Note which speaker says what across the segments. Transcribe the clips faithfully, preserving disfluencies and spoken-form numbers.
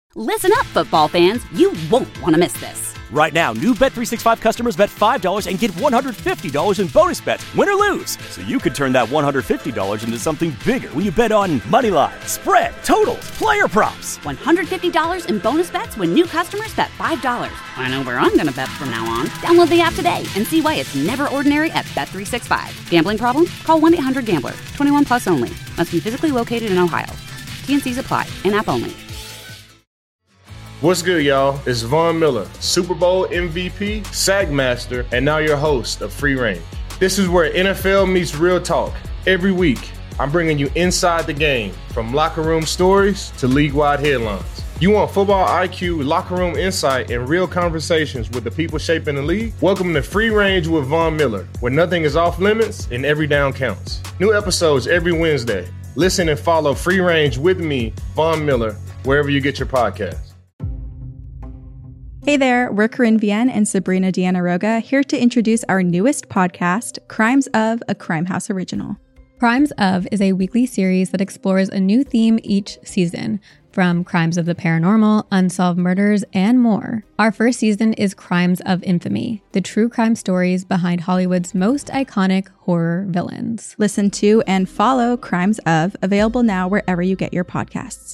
Speaker 1: Listen up, football fans. You won't want to miss this.
Speaker 2: Right now, new Bet three sixty-five customers bet five dollars and get one hundred fifty dollars in bonus bets, win or lose. So you could turn that one hundred fifty dollars into something bigger when you bet on money line, spread, totals, player props.
Speaker 1: one hundred fifty dollars in bonus bets when new customers bet five dollars. I know where I'm going to bet from now on. Download the app today and see why it's never ordinary at Bet three sixty-five. Gambling problem? Call one eight hundred gambler. twenty-one plus only. Must be physically located in Ohio. T N Cs apply. In-app only.
Speaker 3: What's good, y'all? It's Von Miller, Super Bowl M V P, Sack Master, and now your host of Free Range. This is where N F L meets real talk. Every week, I'm bringing you inside the game, from locker room stories to league-wide headlines. You want football I Q, locker room insight, and real conversations with the people shaping the league? Welcome to Free Range with Von Miller, where nothing is off limits and every down counts. New episodes every Wednesday. Listen and follow Free Range with me, Von Miller, wherever you get your podcasts.
Speaker 4: Hey there, we're Corinne Vienne and Sabrina Deanna Roga, here to introduce our newest podcast, Crimes of, a Crime House original.
Speaker 5: Crimes of is a weekly series that explores a new theme each season, from crimes of the paranormal, unsolved murders, and more. Our first season is Crimes of Infamy, the true crime stories behind Hollywood's most iconic horror villains.
Speaker 4: Listen to and follow Crimes of, available now wherever you get your podcasts.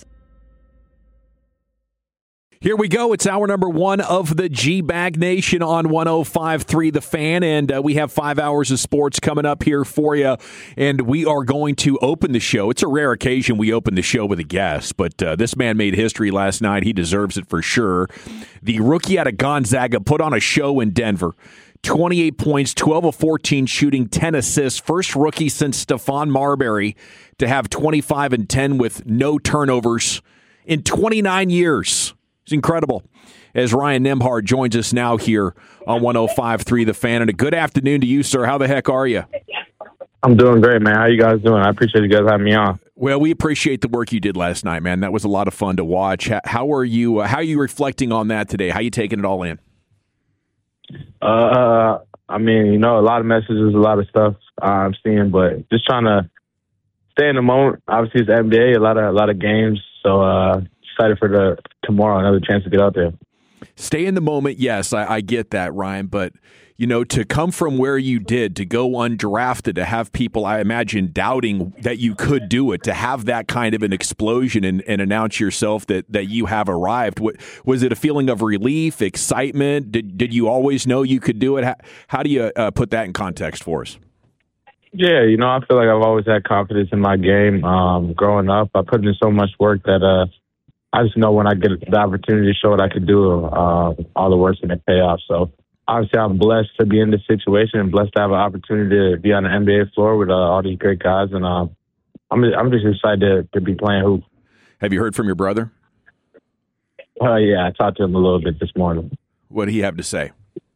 Speaker 6: Here we go. It's hour number one of the G-Bag Nation on one oh five point three The Fan, and uh, we have five hours of sports coming up here for you, and we are going to open the show. It's a rare occasion we open the show with a guest, but uh, this man made history last night. He deserves it for sure. The rookie out of Gonzaga put on a show in Denver. twenty-eight points, twelve of fourteen shooting, ten assists. First rookie since Stephon Marbury to have twenty-five and ten with no turnovers in twenty-nine years. It's incredible. As Ryan Nembhard joins us now here on one oh five point three The Fan. And a good afternoon to you, sir. How the heck are you?
Speaker 7: I'm doing great, man. How you guys doing? I appreciate you guys having me on.
Speaker 6: Well, we appreciate the work you did last night, man. That was a lot of fun to watch. How are you? Uh, how are you reflecting on that today? How are you taking it all in?
Speaker 7: Uh, I mean, you know, a lot of messages, a lot of stuff uh, I'm seeing, but just trying to stay in the moment. Obviously, it's N B A, a lot of a lot of games, so. Uh, Excited for the tomorrow, another chance to get out there.
Speaker 6: Stay in the moment, yes, I, I get that, Ryan. But you know, to come from where you did, to go undrafted, to have people, I imagine, doubting that you could do it, to have that kind of an explosion and, and announce yourself that that you have arrived. What, was it a feeling of relief, excitement? Did did you always know you could do it? How, how do you uh, put that in context for us?
Speaker 7: Yeah, you know, I feel like I've always had confidence in my game. Um, growing up, I put in so much work that. Uh, I just know when I get the opportunity to show what I could do, uh, all the work's going to pay off. So obviously I'm blessed to be in this situation and blessed to have an opportunity to be on the N B A floor with uh, all these great guys. And uh, I'm I'm just excited to, to be playing hoop.
Speaker 6: Have you heard from your brother?
Speaker 7: Uh, yeah, I talked to him a little bit this morning.
Speaker 6: What did he have to say?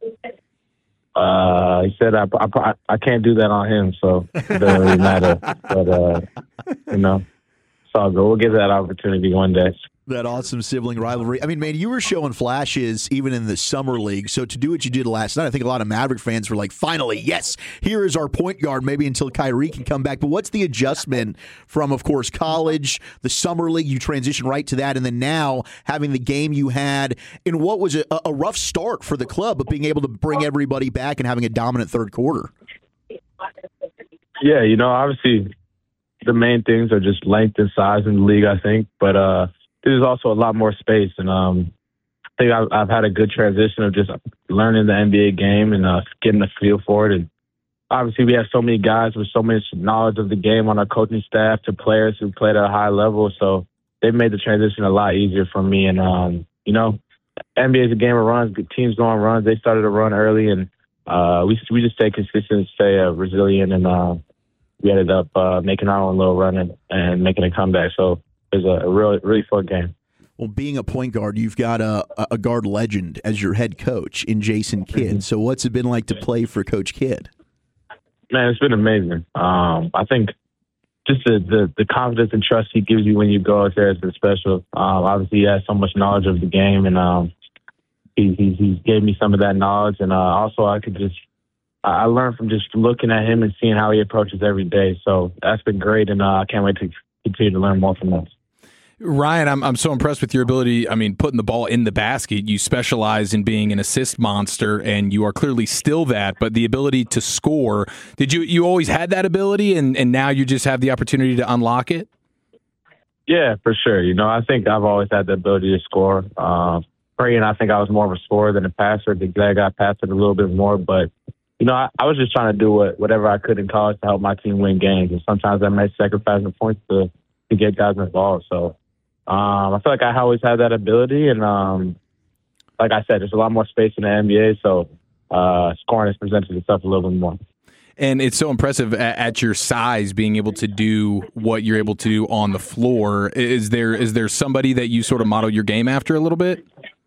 Speaker 7: Uh, he said I, I, I can't do that on him, so it doesn't really matter. But, uh, you know, it's all good. We'll get that opportunity one day.
Speaker 8: That awesome sibling rivalry. I mean, man, you were showing flashes even in the summer league. So to do what you did last night, I think a lot of Maverick fans were like, finally, yes, here is our point guard, maybe until Kyrie can come back. But what's the adjustment from, of course, college, the summer league, you transition right to that, and then now having the game you had in what was a, a rough start for the club, but being able to bring everybody back and having a dominant third quarter?
Speaker 7: Yeah, you know, obviously the main things are just length and size in the league, I think. But, uh, there's also a lot more space, and um, I think I've, I've had a good transition of just learning the N B A game and uh, getting a feel for it. And obviously, we have so many guys with so much knowledge of the game on our coaching staff to players who played at a high level, so they've made the transition a lot easier for me. And um, you know, N B A is a game of runs. Teams go on runs. They started to run early, and uh, we we just stay consistent, stay uh, resilient, and uh, we ended up uh, making our own little run and, and making a comeback. So. It was a really, really fun game.
Speaker 8: Well, being a point guard, you've got a, a guard legend as your head coach in Jason Kidd. Mm-hmm. So what's it been like to play for Coach Kidd?
Speaker 7: Man, it's been amazing. Um, I think just the, the, the confidence and trust he gives you when you go out there has been special. Um, obviously, he has so much knowledge of the game, and um, he, he, he gave me some of that knowledge. And uh, also, I could just I learned from just looking at him and seeing how he approaches every day. So that's been great, and uh, I can't wait to continue to learn more from him.
Speaker 6: Ryan, I'm I'm so impressed with your ability. I mean, putting the ball in the basket. You specialize in being an assist monster, and you are clearly still that. But the ability to score, did you you always had that ability, and, and now you just have the opportunity to unlock it?
Speaker 7: Yeah, for sure. You know, I think I've always had the ability to score. Uh, and I think I was more of a scorer than a passer. The glad I passed it a little bit more, but you know, I, I was just trying to do what, whatever I could in college to help my team win games, and sometimes I may sacrifice the points to to get guys involved. So. Um, I feel like I always had that ability, and um, like I said, there's a lot more space in the N B A, so uh, scoring has presented itself a little bit more.
Speaker 6: And it's so impressive at, at your size being able to do what you're able to do on the floor. Is there is there somebody that you sort of model your game after a little bit?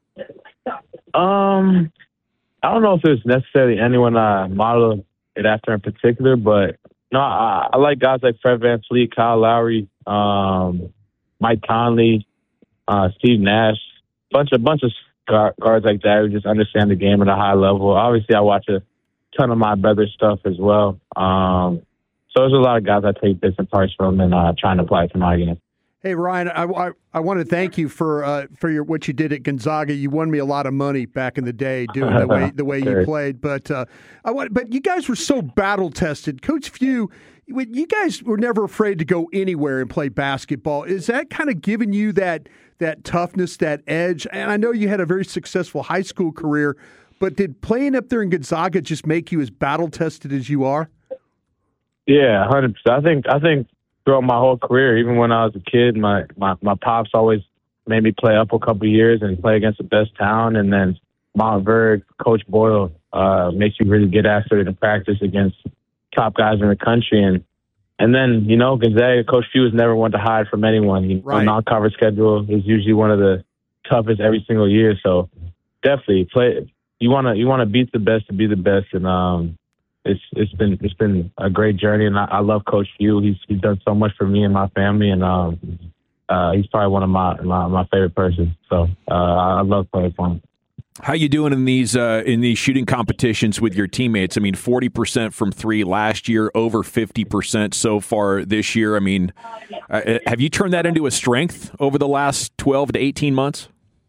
Speaker 7: Um, I don't know if there's necessarily anyone I model it after in particular, but no, I, I like guys like Fred VanVleet, Kyle Lowry, um, Mike Conley, uh, Steve Nash, bunch of bunch of guards like that who just understand the game at a high level. Obviously, I watch a ton of my brother's stuff as well. Um, so there's a lot of guys I take bits and parts from and uh, trying to apply it to my game.
Speaker 9: Hey Ryan, I, I, I want to thank you for uh, for your what you did at Gonzaga. You won me a lot of money back in the day doing the way the way you played. But uh, I want, but you guys were so battle tested, Coach Few. You guys were never afraid to go anywhere and play basketball. Is that kind of giving you that that toughness, that edge? And I know you had a very successful high school career, but did playing up there in Gonzaga just make you as battle tested as you are?
Speaker 7: Yeah, one hundred percent. I think I think throughout my whole career, even when I was a kid, my my, my pops always made me play up a couple of years and play against the best town, and then Montverde, Coach Boyle uh, makes you really get after it in practice against top guys in the country. And and then, you know, Gonzaga, Coach Few was never one to hide from anyone. You know,
Speaker 9: right.
Speaker 7: Non-conference schedule is usually one of the toughest every single year. So definitely play. You want to you want to beat the best to be the best. And um, it's it's been it's been a great journey. And I, I love Coach Few. He's he's done so much for me and my family. And um, uh, he's probably one of my my, my favorite persons. So uh, I love playing for him.
Speaker 6: How you doing in these uh, in these shooting competitions with your teammates? I mean, forty percent from three last year, over fifty percent so far this year. I mean, uh, have you turned that into a strength over the last twelve to eighteen months?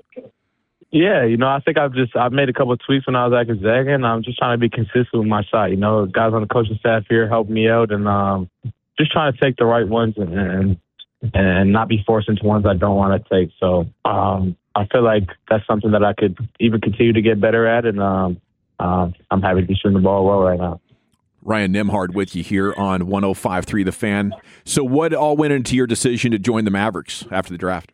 Speaker 7: Yeah, you know, I think I've just I've made a couple of tweaks when I was at Gonzaga, and I'm just trying to be consistent with my shot. You know, guys on the coaching staff here help me out, and um, just trying to take the right ones and, and and not be forced into ones I don't want to take. So um, I feel like that's something that I could even continue to get better at, and um, uh, I'm happy to be shooting the ball well right now.
Speaker 6: Ryan Nembhard with you here on one oh five point three The Fan. So what all went into your decision to join the Mavericks after the draft?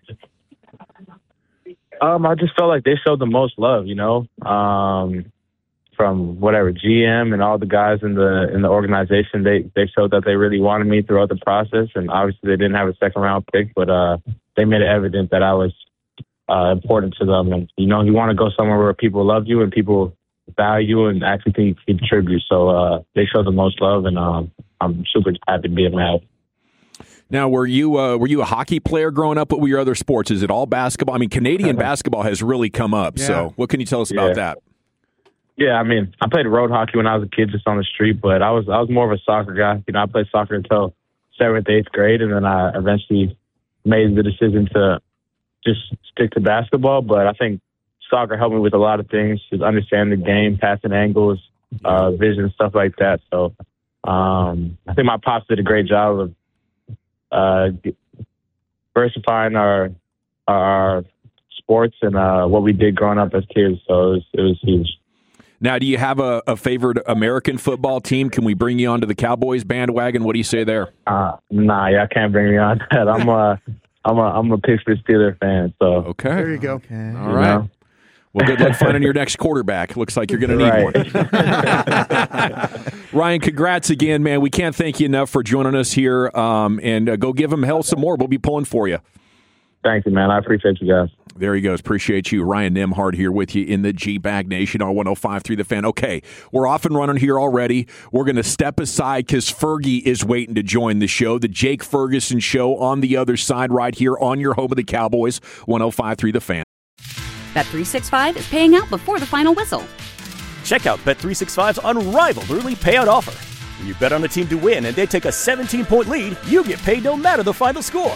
Speaker 7: Um, I just felt like they showed the most love, you know, um, from whatever G M and all the guys in the in the organization. They they showed that they really wanted me throughout the process, and obviously they didn't have a second round pick, but uh, they made it evident that I was uh, important to them. And you know, you want to go somewhere where people love you and people value and actually think you can contribute. So uh, they showed the most love, and um, I'm super happy to be a Mav.
Speaker 6: Now, were you uh, were you a hockey player growing up? What were your other sports? Is it all basketball? I mean, Canadian basketball has really come up. Yeah. So what can you tell us about
Speaker 7: yeah.
Speaker 6: that?
Speaker 7: Yeah, I mean, I played road hockey when I was a kid, just on the street, but I was I was more of a soccer guy. You know, I played soccer until seventh, eighth grade, and then I eventually made the decision to just stick to basketball. But I think soccer helped me with a lot of things, just understand the game, passing angles, uh, vision, stuff like that. So um, I think my pops did a great job of uh, diversifying our our sports and uh, what we did growing up as kids. So it was, it was huge.
Speaker 6: Now, do you have a, a favorite American football team? Can we bring you onto the Cowboys bandwagon? What do you say there?
Speaker 7: Uh, nah, yeah, I can't bring me on that. I'm a, I'm a, I'm a Pittsburgh Steelers fan. So
Speaker 6: okay,
Speaker 9: there you go.
Speaker 6: Okay. All right. Know? Well, good luck finding your next quarterback. Looks like you're going to need
Speaker 7: right.
Speaker 6: one. Ryan, congrats again, man. We can't thank you enough for joining us here. Um, and uh, go give him hell some more. We'll be pulling for you.
Speaker 7: Thank you, man. I appreciate you guys.
Speaker 6: There he goes. Appreciate you. Ryan Nembhard here with you in the G-Bag Nation on one oh five point three The Fan. Okay, we're off and running here already. We're going to step aside because Fergie is waiting to join the show. The Jake Ferguson Show on the other side right here on your home of the Cowboys, one oh five point three The Fan.
Speaker 1: Bet three sixty-five is paying out before the final whistle.
Speaker 2: Check out Bet three sixty-five's unrivaled early payout offer. When you bet on a team to win and they take a seventeen-point lead, you get paid no matter the final score.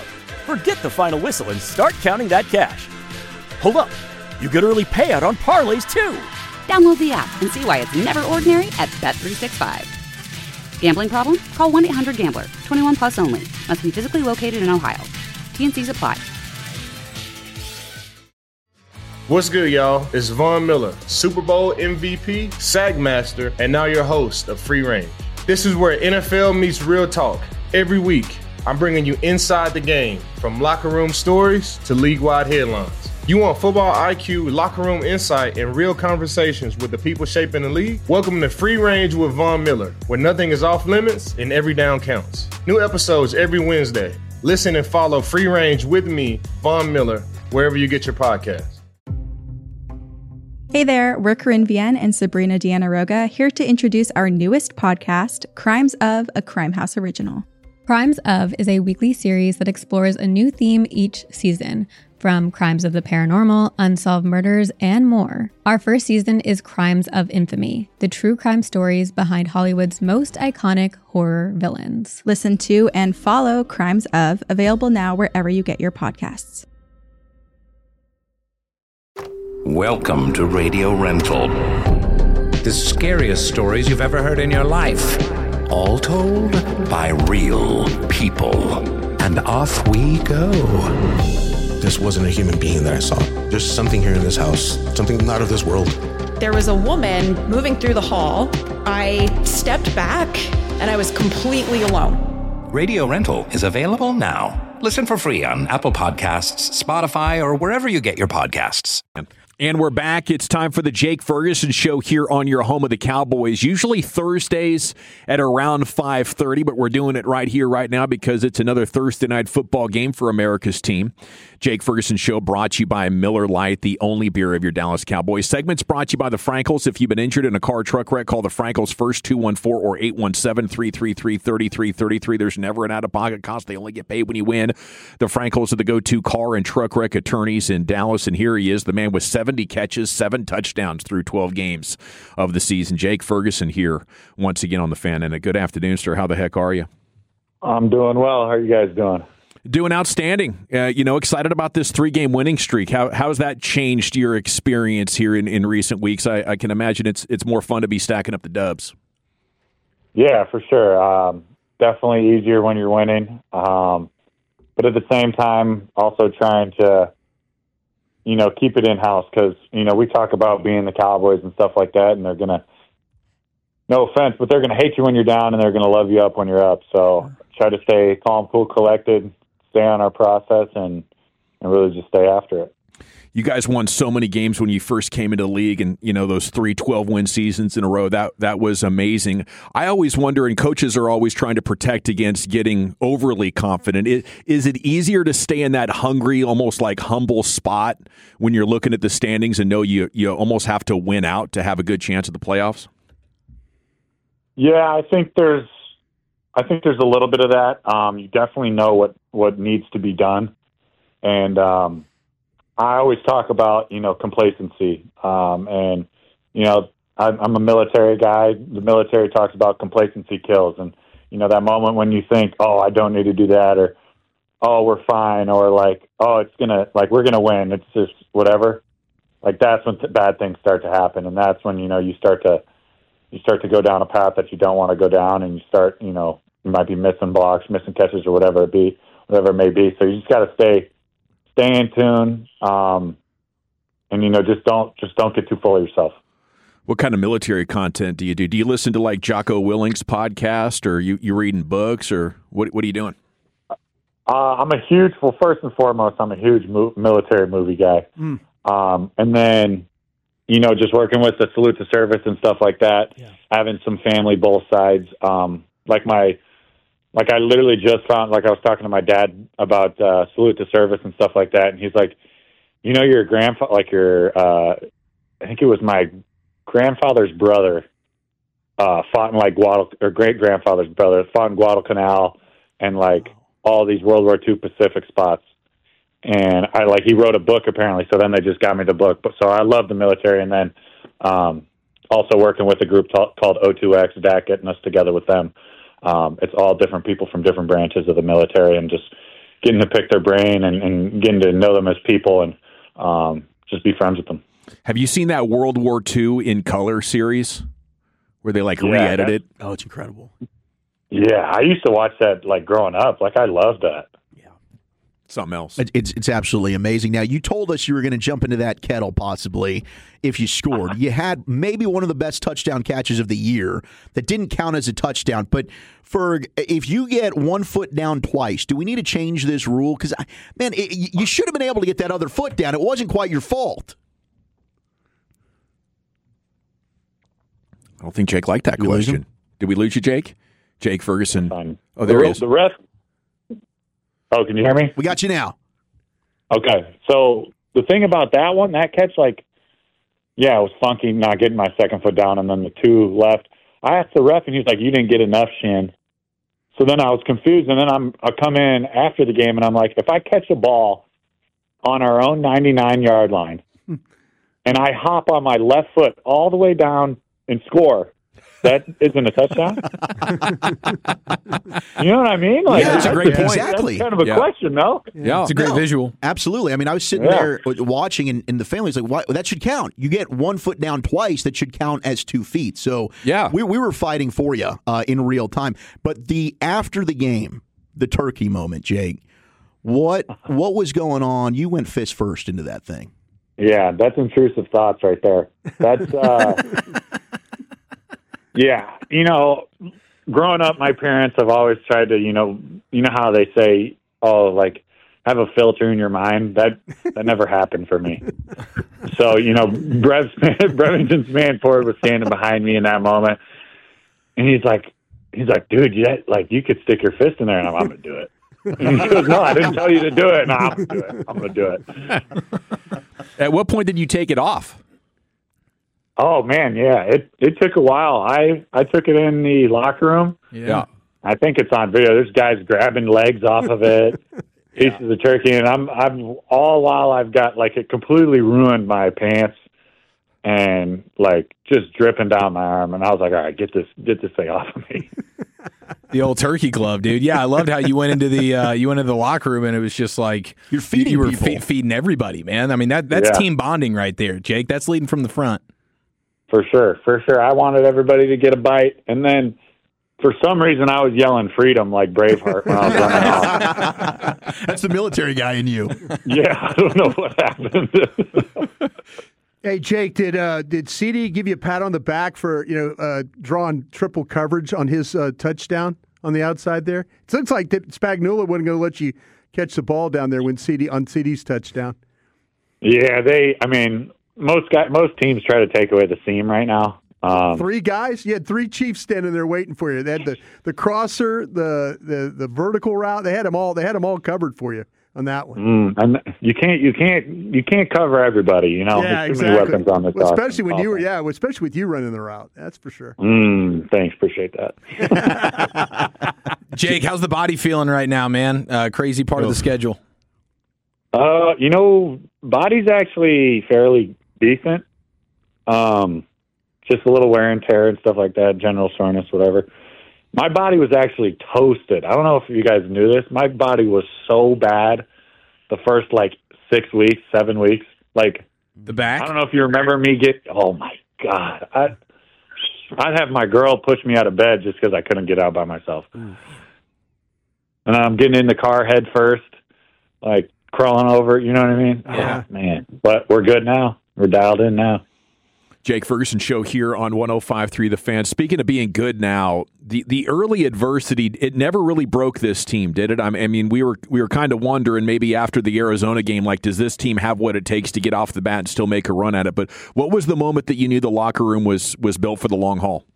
Speaker 2: Forget the final whistle and start counting that cash. Hold up. You get early payout on parlays, too.
Speaker 1: Download the app and see why it's never ordinary at Bet three sixty-five. Gambling problem? Call one eight hundred gambler. twenty-one plus only. Must be physically located in Ohio. T and C's apply.
Speaker 3: What's good, y'all? It's Von Miller, Super Bowl M V P, Sack Master, and now your host of Free Range. This is where N F L meets real talk. Every week, I'm bringing you inside the game, from locker room stories to league-wide headlines. You want football I Q, locker room insight, and real conversations with the people shaping the league? Welcome to Free Range with Von Miller, where nothing is off limits and every down counts. New episodes every Wednesday. Listen and follow Free Range with me, Von Miller, wherever you get your podcasts.
Speaker 4: Hey there, we're Corinne Vienne and Sabrina Deanna Roga, here to introduce our newest podcast, Crimes of, a Crime House original.
Speaker 5: Crimes of is a weekly series that explores a new theme each season, from crimes of the paranormal, unsolved murders, and more. Our first season is Crimes of Infamy, the true crime stories behind Hollywood's most iconic horror villains.
Speaker 4: Listen to and follow Crimes of, available now wherever you get your podcasts.
Speaker 10: Welcome to Radio Rental. The scariest stories you've ever heard in your life. All told by real people. And off we go.
Speaker 11: This wasn't a human being that I saw. There's something here in this house, something not of this world.
Speaker 12: There was a woman moving through the hall. I stepped back and I was completely alone.
Speaker 10: Radio Rental is available now. Listen for free on Apple Podcasts, Spotify, or wherever you get your podcasts.
Speaker 6: And we're back. It's time for the Jake Ferguson Show here on your home of the Cowboys. Usually Thursdays at around five thirty, but we're doing it right here, right now, because it's another Thursday night football game for America's team. Jake Ferguson Show brought to you by Miller Lite, the only beer of your Dallas Cowboys. Segments brought to you by the Frankels. If you've been injured in a car truck wreck, call the Frankels first, two one four or eight one seven, three three three, three three three three. There's never an out-of-pocket cost. They only get paid when you win. The Frankels are the go-to car and truck wreck attorneys in Dallas, and here he is, the man with seventy catches, seven touchdowns through twelve games of the season. Jake Ferguson here once again on the Fan. And a good afternoon, sir. How the heck are you?
Speaker 13: I'm doing well. How are you guys doing?
Speaker 6: Doing outstanding. Uh, you know, excited about this three-game winning streak. How how has that changed your experience here in, in recent weeks? I, I can imagine it's it's more fun to be stacking up the dubs.
Speaker 13: Yeah, for sure. Um, definitely easier when you're winning. Um, but at the same time, also trying to, you know, keep it in-house because, you know, we talk about being the Cowboys and stuff like that, and they're going to, no offense, but they're going to hate you when you're down and they're going to love you up when you're up. So try to stay calm, cool, collected, stay on our process, and, and really just stay after it.
Speaker 6: You guys won so many games when you first came into the league, and, you know, those three twelve-win seasons in a row, that that was amazing. I always wonder, and coaches are always trying to protect against getting overly confident. It, is it easier to stay in that hungry, almost like humble spot when you're looking at the standings and know you, you almost have to win out to have a good chance at the playoffs?
Speaker 13: Yeah, I think there's I think there's a little bit of that. Um, you definitely know what, what needs to be done. And um I always talk about, you know, complacency. Um, and, you know, I'm, I'm a military guy. The military talks about complacency kills. And, you know, that moment when you think, oh, I don't need to do that, or, oh, we're fine, or like, oh, it's going to, like, we're going to win. It's just whatever. Like, that's when th- bad things start to happen. And that's when, you know, you start to, you start to go down a path that you don't want to go down, and you start, you know, you might be missing blocks, missing catches, or whatever it be, whatever it may be. So you just got to stay, Stay in tune, um, and you know, just don't just don't get too full of yourself.
Speaker 6: What kind of military content do you do? Do you listen to like Jocko Willing's podcast, or you you reading books, or what? What are you doing?
Speaker 13: Uh, I'm a huge. Well, first and foremost, I'm a huge mo- military movie guy, mm. um, and then you know, just working with the Salute to Service and stuff like that. Yeah. Having some family both sides, um, like my. Like, I literally just found, like, I was talking to my dad about uh, Salute to Service and stuff like that, and he's like, you know, your grandfather, like your, uh, I think it was my grandfather's brother uh, fought in, like, Guadal- or great-grandfather's brother fought in Guadalcanal and, like, all these World War Two Pacific spots. And, I like, he wrote a book, apparently, so then they just got me the book. But so I love the military, and then um, also working with a group t- called O two X, D A C, getting us together with them. Um, it's all different people from different branches of the military, and just, getting to pick their brain and, and getting to know them as people and um, just be friends with them.
Speaker 6: Have you seen that World War Two in color series where they like
Speaker 13: Yeah,
Speaker 6: re-edit
Speaker 13: that-
Speaker 6: it?
Speaker 8: Oh, it's incredible.
Speaker 13: Yeah, I used to watch that like growing up. Like I loved that.
Speaker 6: Something else.
Speaker 8: It- It's it's absolutely amazing. Now, you told us you were going to jump into that kettle possibly if you scored. You had maybe one of the best touchdown catches of the year that didn't count as a touchdown. But for if you get one foot down twice, do we need to change this rule? Because, man, it, you should have been able to get that other foot down. It wasn't quite your fault.
Speaker 6: I don't think Jake liked that
Speaker 8: We lose
Speaker 6: question.
Speaker 8: him?
Speaker 6: Did we lose you, Jake? Jake Ferguson.
Speaker 13: Fine.
Speaker 6: Oh, there
Speaker 13: the,
Speaker 6: he is.
Speaker 13: The ref. Oh, can you hear me?
Speaker 8: We got you now.
Speaker 13: Okay. So the thing about that one, that catch, like, yeah, it was funky not getting my second foot down and then the two left. I asked the ref, and he was like, you didn't get enough, Shin. So then I was confused, and then I'm, I come in after the game, and I'm like, if I catch a ball on our own ninety-nine-yard line, and I hop on my left foot all the way down and score, that isn't a touchdown? You know what I mean? Like,
Speaker 8: Yeah, that's a great point.
Speaker 13: That's
Speaker 8: Exactly.
Speaker 13: kind of a
Speaker 8: Yeah.
Speaker 13: question, no?
Speaker 6: Yeah,
Speaker 14: it's a great
Speaker 8: No,
Speaker 14: visual.
Speaker 8: Absolutely. I mean, I was sitting
Speaker 13: Yeah.
Speaker 8: there watching, and, and the family's like, "Why? That should count. You get one foot down twice. That should count as two feet." So,
Speaker 6: yeah,
Speaker 8: we, we were fighting for you uh, in real time. But the after the game, the turkey moment, Jake, what what was going on? You went fist first into that thing.
Speaker 13: Yeah, that's intrusive thoughts right there. That's, uh, yeah, you know, growing up, my parents have always tried to, you know, you know how they say, oh, like, have a filter in your mind. That that never happened for me. So, you know, Brev, Brevington Smanford was standing behind me in that moment, and he's like, he's like, dude, you like you could stick your fist in there, and I'm, I'm gonna do it. And he goes, no, I didn't tell you to do it. No, I'm gonna do it. I'm gonna do it.
Speaker 6: At what point did you take it off?
Speaker 13: Oh man, yeah. It it took a while. I I took it in the locker room.
Speaker 6: Yeah.
Speaker 13: I think it's on video. There's guys grabbing legs off of it, pieces of turkey, and I'm I'm all while I've got like it completely ruined my pants and like just dripping down my arm. And I was like, all right, get this get this thing off of me.
Speaker 14: The old turkey glove, dude. Yeah, I loved how you went into the uh, you went into the locker room and it was just like
Speaker 8: you're feeding
Speaker 14: you were
Speaker 8: people.
Speaker 14: fe- feeding everybody, man. I mean that that's
Speaker 13: Yeah.
Speaker 14: team bonding right there, Jake. That's leading from the front.
Speaker 13: For sure, for sure. I wanted everybody to get a bite, and then for some reason I was yelling freedom like Braveheart when I was running off.
Speaker 8: That's the military guy in you.
Speaker 13: Yeah, I don't know what happened.
Speaker 9: Hey Jake, did uh, did C D give you a pat on the back for you know uh, drawing triple coverage on his uh, touchdown on the outside there? It looks like that Spagnuolo wasn't going to let you catch the ball down there when C D on C D's touchdown.
Speaker 13: Yeah, they. I mean, most guy, most teams try to take away the seam right now. Um,
Speaker 9: Three guys, you had three Chiefs standing there waiting for you. They had the, the crosser, the, the the vertical route. They had them all. They had them all covered for you on that one.
Speaker 13: mm, and you can't, you can't, you can't cover everybody. You know,
Speaker 9: yeah,
Speaker 13: there's too many
Speaker 9: exactly.
Speaker 13: weapons on this.
Speaker 9: Well,
Speaker 13: offense.
Speaker 9: especially when you were, yeah, especially with you running the route. That's for sure.
Speaker 13: Mm, thanks, appreciate that.
Speaker 14: Jake, how's the body feeling right now, man? Uh, crazy part of the schedule.
Speaker 13: Uh, you know, body's actually fairly decent. Um, just a little wear and tear and stuff like that, general soreness, whatever. My body was actually toasted. I don't know if you guys knew this. My body was so bad the first like six weeks, seven weeks. Like
Speaker 14: the back.
Speaker 13: I don't know if you remember me get. Oh my god, I I'd have my girl push me out of bed just because I couldn't get out by myself. Mm. And I'm getting in the car head first, like crawling over. You know what I mean?
Speaker 9: Yeah,
Speaker 13: oh, man. But we're good now. We're dialed in now.
Speaker 6: Jake Ferguson Show here on one oh five point three The Fan. Speaking of being good now, the, the early adversity, it never really broke this team, did it? I mean, we were we were kind of wondering maybe after the Arizona game, like, does this team have what it takes to get off the bat and still make a run at it? But what was the moment that you knew the locker room was was built for the long haul?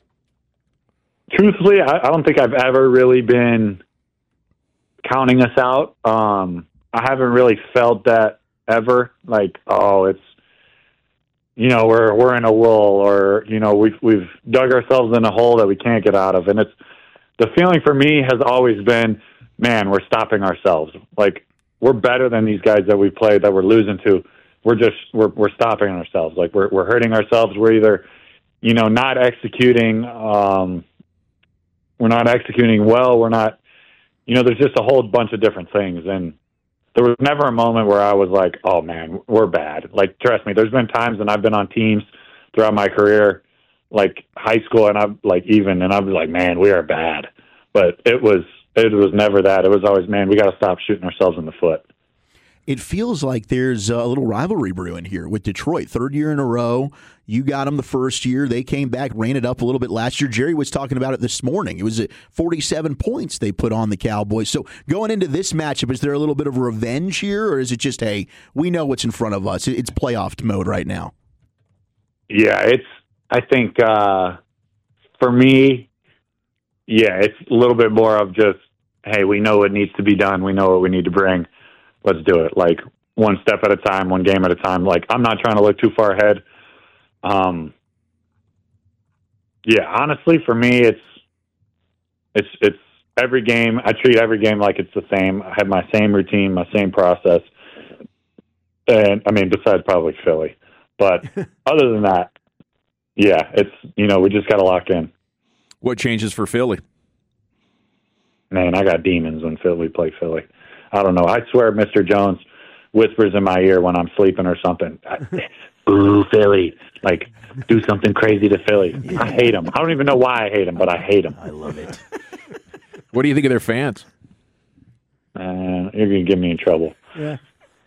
Speaker 13: Truthfully, I, I don't think I've ever really been counting us out. Um, I haven't really felt that ever. Like, oh, it's, you know, we're we're in a lull, or you know, we've we've dug ourselves in a hole that we can't get out of. And it's the feeling for me has always been, man, we're stopping ourselves. Like we're better than these guys that we played that we're losing to. We're just we're we're stopping ourselves. Like we're we're hurting ourselves. We're either, you know, not executing. Um, we're not executing well. We're not you know, there's just a whole bunch of different things. And there was never a moment where I was like, oh, man, we're bad. Like, trust me, there's been times when I've been on teams throughout my career, like high school, and I'm like even, and I was like, man, we are bad. But it was it was never that. It was always, man, we got to stop shooting ourselves in the foot.
Speaker 8: It feels like there's a little rivalry brewing here with Detroit. Third year in a row. You got them the first year. They came back, ran it up a little bit last year. Jerry was talking about it this morning. It was at forty-seven points they put on the Cowboys. So going into this matchup, is there a little bit of revenge here, or is it just, hey, we know what's in front of us? It's playoff mode right now.
Speaker 13: Yeah, it's, I think uh, for me, yeah, it's a little bit more of just, hey, we know what needs to be done. We know what we need to bring. Let's do it. Like one step at a time, one game at a time. Like I'm not trying to look too far ahead. Um, yeah, honestly, for me, it's, it's, it's every game. I treat every game like it's the same. I have my same routine, my same process. And I mean, besides probably Philly, but other than that, yeah, it's, you know, we just got to lock in.
Speaker 6: What changes for Philly?
Speaker 13: Man, I got demons when Philly play Philly. I don't know. I swear Mister Jones whispers in my ear when I'm sleeping or something. Ooh, Philly. Like, do something crazy to Philly. Yeah. I hate them. I don't even know why I hate them, but I hate them.
Speaker 8: I love it.
Speaker 6: What do you think of their fans?
Speaker 13: Uh, you're going to get me in trouble.
Speaker 9: Yeah.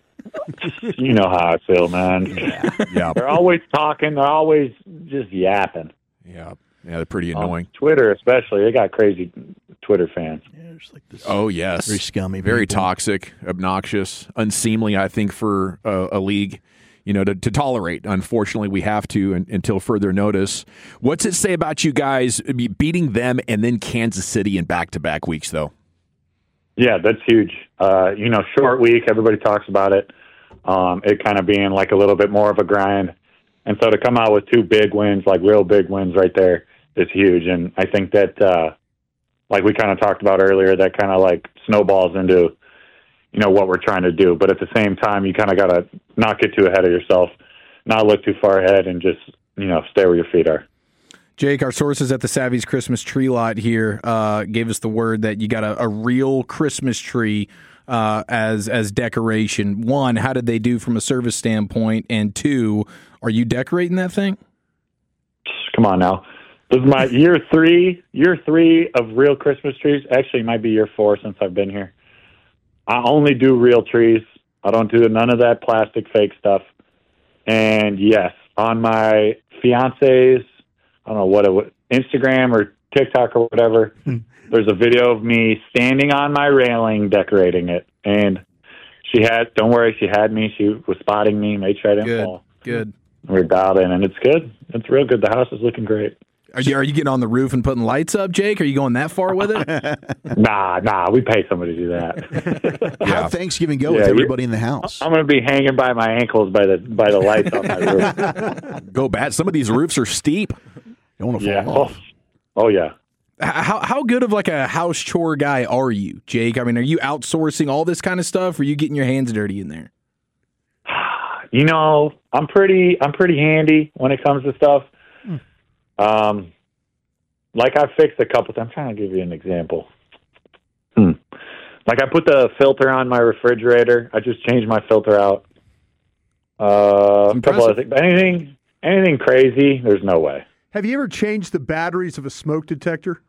Speaker 13: You know how I feel, man.
Speaker 6: Yeah. yeah.
Speaker 13: They're always talking. They're always just yapping.
Speaker 6: Yeah. Yeah, they're pretty annoying.
Speaker 13: On Twitter, especially. They got crazy Twitter fans.
Speaker 8: Yeah, there's like this
Speaker 6: oh, yes.
Speaker 8: Very scummy.
Speaker 6: Very
Speaker 8: people.
Speaker 6: toxic, obnoxious, unseemly, I think, for a, a league, you know, to, to tolerate. Unfortunately, we have to un, until further notice. What's it say about you guys beating them and then Kansas City in back-to-back weeks, though?
Speaker 13: Yeah, that's huge. Uh, you know, short week, everybody talks about it. Um, it kind of being like a little bit more of a grind. And so to come out with two big wins, like real big wins right there, is huge. And I think that, uh, like we kind of talked about earlier, that kind of like snowballs into, you know, what we're trying to do. But at the same time, you kind of got to not get too ahead of yourself, not look too far ahead, and just, you know, stay where your feet are.
Speaker 14: Jake, our sources at the Savvy's Christmas tree lot here uh, gave us the word that you got a, a real Christmas tree uh, as as decoration. One, how did they do from a service standpoint? And two, are you decorating that thing?
Speaker 13: Come on now. This is my year three, year three of real Christmas trees. Actually, it might be year four since I've been here. I only do real trees. I don't do none of that plastic fake stuff. And yes, on my fiance's, I don't know what it was, Instagram or TikTok or whatever, there's a video of me standing on my railing decorating it. And she had, don't worry, she had me. She was spotting me, made sure I didn't
Speaker 14: good,
Speaker 13: fall.
Speaker 14: Good.
Speaker 13: We're dialed in, and it's good. It's real good. The house is looking great.
Speaker 14: Are you, are you getting on the roof and putting lights up, Jake? Are you going that far with it?
Speaker 13: nah, nah. We pay somebody to do that.
Speaker 8: yeah. How'd Thanksgiving go yeah, with everybody in the house?
Speaker 13: I'm going to be hanging by my ankles by the by the lights on my roof.
Speaker 6: Go bad. Some of these roofs are steep.
Speaker 8: Don't want to fall
Speaker 13: yeah.
Speaker 8: off.
Speaker 13: Oh, oh, yeah.
Speaker 14: How how good of like a house chore guy are you, Jake? I mean, are you outsourcing all this kind of stuff, or are you getting your hands dirty in there?
Speaker 13: You know, I'm pretty I'm pretty handy when it comes to stuff. Hmm. Um, like I fixed a couple. I'm trying to give you an example. Hmm. Like I put the filter on my refrigerator. I just changed my filter out. Uh, a couple of things. Anything anything crazy? There's no way.
Speaker 9: Have you ever changed the batteries of a smoke detector?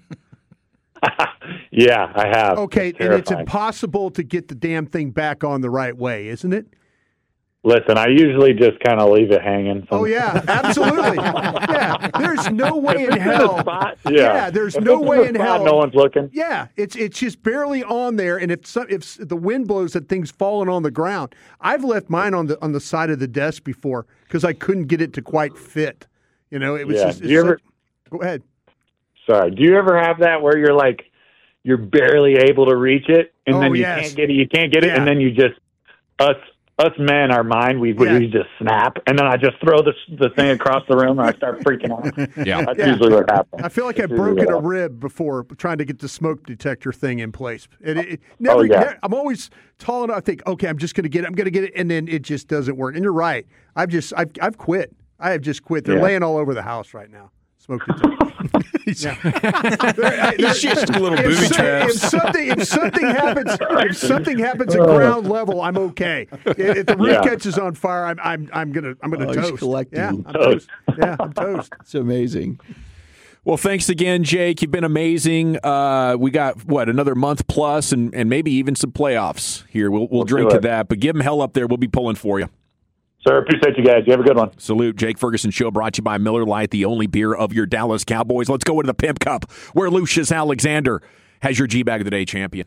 Speaker 13: Yeah, I have.
Speaker 9: Okay,
Speaker 13: it's
Speaker 9: and it's impossible to get the damn thing back on the right way, isn't it?
Speaker 13: Listen, I usually just kind of leave it hanging.
Speaker 9: Oh, yeah, absolutely. Yeah, there's no way in hell.
Speaker 13: Spot, yeah.
Speaker 9: yeah, there's
Speaker 13: if
Speaker 9: no way in
Speaker 13: spot,
Speaker 9: hell.
Speaker 13: No one's looking.
Speaker 9: Yeah, it's it's just barely on there, and if some, if the wind blows, that thing's falling on the ground. I've left mine on the on the side of the desk before because I couldn't get it to quite fit. You know, it was
Speaker 13: yeah.
Speaker 9: just.
Speaker 13: Do you ever,
Speaker 9: such, go ahead.
Speaker 13: Sorry. Do you ever have that where you're like, you're barely able to reach it, and
Speaker 9: oh,
Speaker 13: then you
Speaker 9: yes.
Speaker 13: can't get it, you can't get it,
Speaker 9: yeah.
Speaker 13: and then you just us us men, our mind, we yeah. we just snap, and then I just throw the the thing across the room, and I start freaking out.
Speaker 6: Yeah,
Speaker 13: that's
Speaker 9: yeah.
Speaker 13: usually what happens.
Speaker 9: I feel like I've
Speaker 13: that's
Speaker 9: broken a rib before trying to get the smoke detector thing in place. It, it, it never,
Speaker 13: oh, yeah.
Speaker 9: never, I'm always tall enough. I think, okay, I'm just going to get it. I'm going to get it, and then it just doesn't work. And you're right. I've just I've I've quit. I have just quit. They're
Speaker 13: yeah.
Speaker 9: laying all over the house right now. Smoked it too. yeah.
Speaker 6: He's just a little booby
Speaker 9: if,
Speaker 6: traps.
Speaker 9: If something, if something happens, if something happens at ground level, I'm okay. If, if the roof
Speaker 8: Yeah.
Speaker 9: catches on fire, I'm I'm I'm gonna I'm gonna
Speaker 8: Oh, he's
Speaker 9: toast.
Speaker 8: collecting.
Speaker 9: Yeah, I'm toast. Yeah, I'm toast.
Speaker 8: It's amazing.
Speaker 6: Well, thanks again, Jake. You've been amazing. Uh, we got, what, another month plus and, and maybe even some playoffs here. We'll, we'll
Speaker 13: We'll
Speaker 6: drink
Speaker 13: do
Speaker 6: to
Speaker 13: it.
Speaker 6: that. But give them hell up there. We'll be pulling for you.
Speaker 13: Sir, appreciate you guys. You have a good one.
Speaker 6: Salute. Jake Ferguson Show brought to you by Miller Lite, the only beer of your Dallas Cowboys. Let's go into the Pimp Cup, where Lucius Alexander has your G-Bag of the Day champion.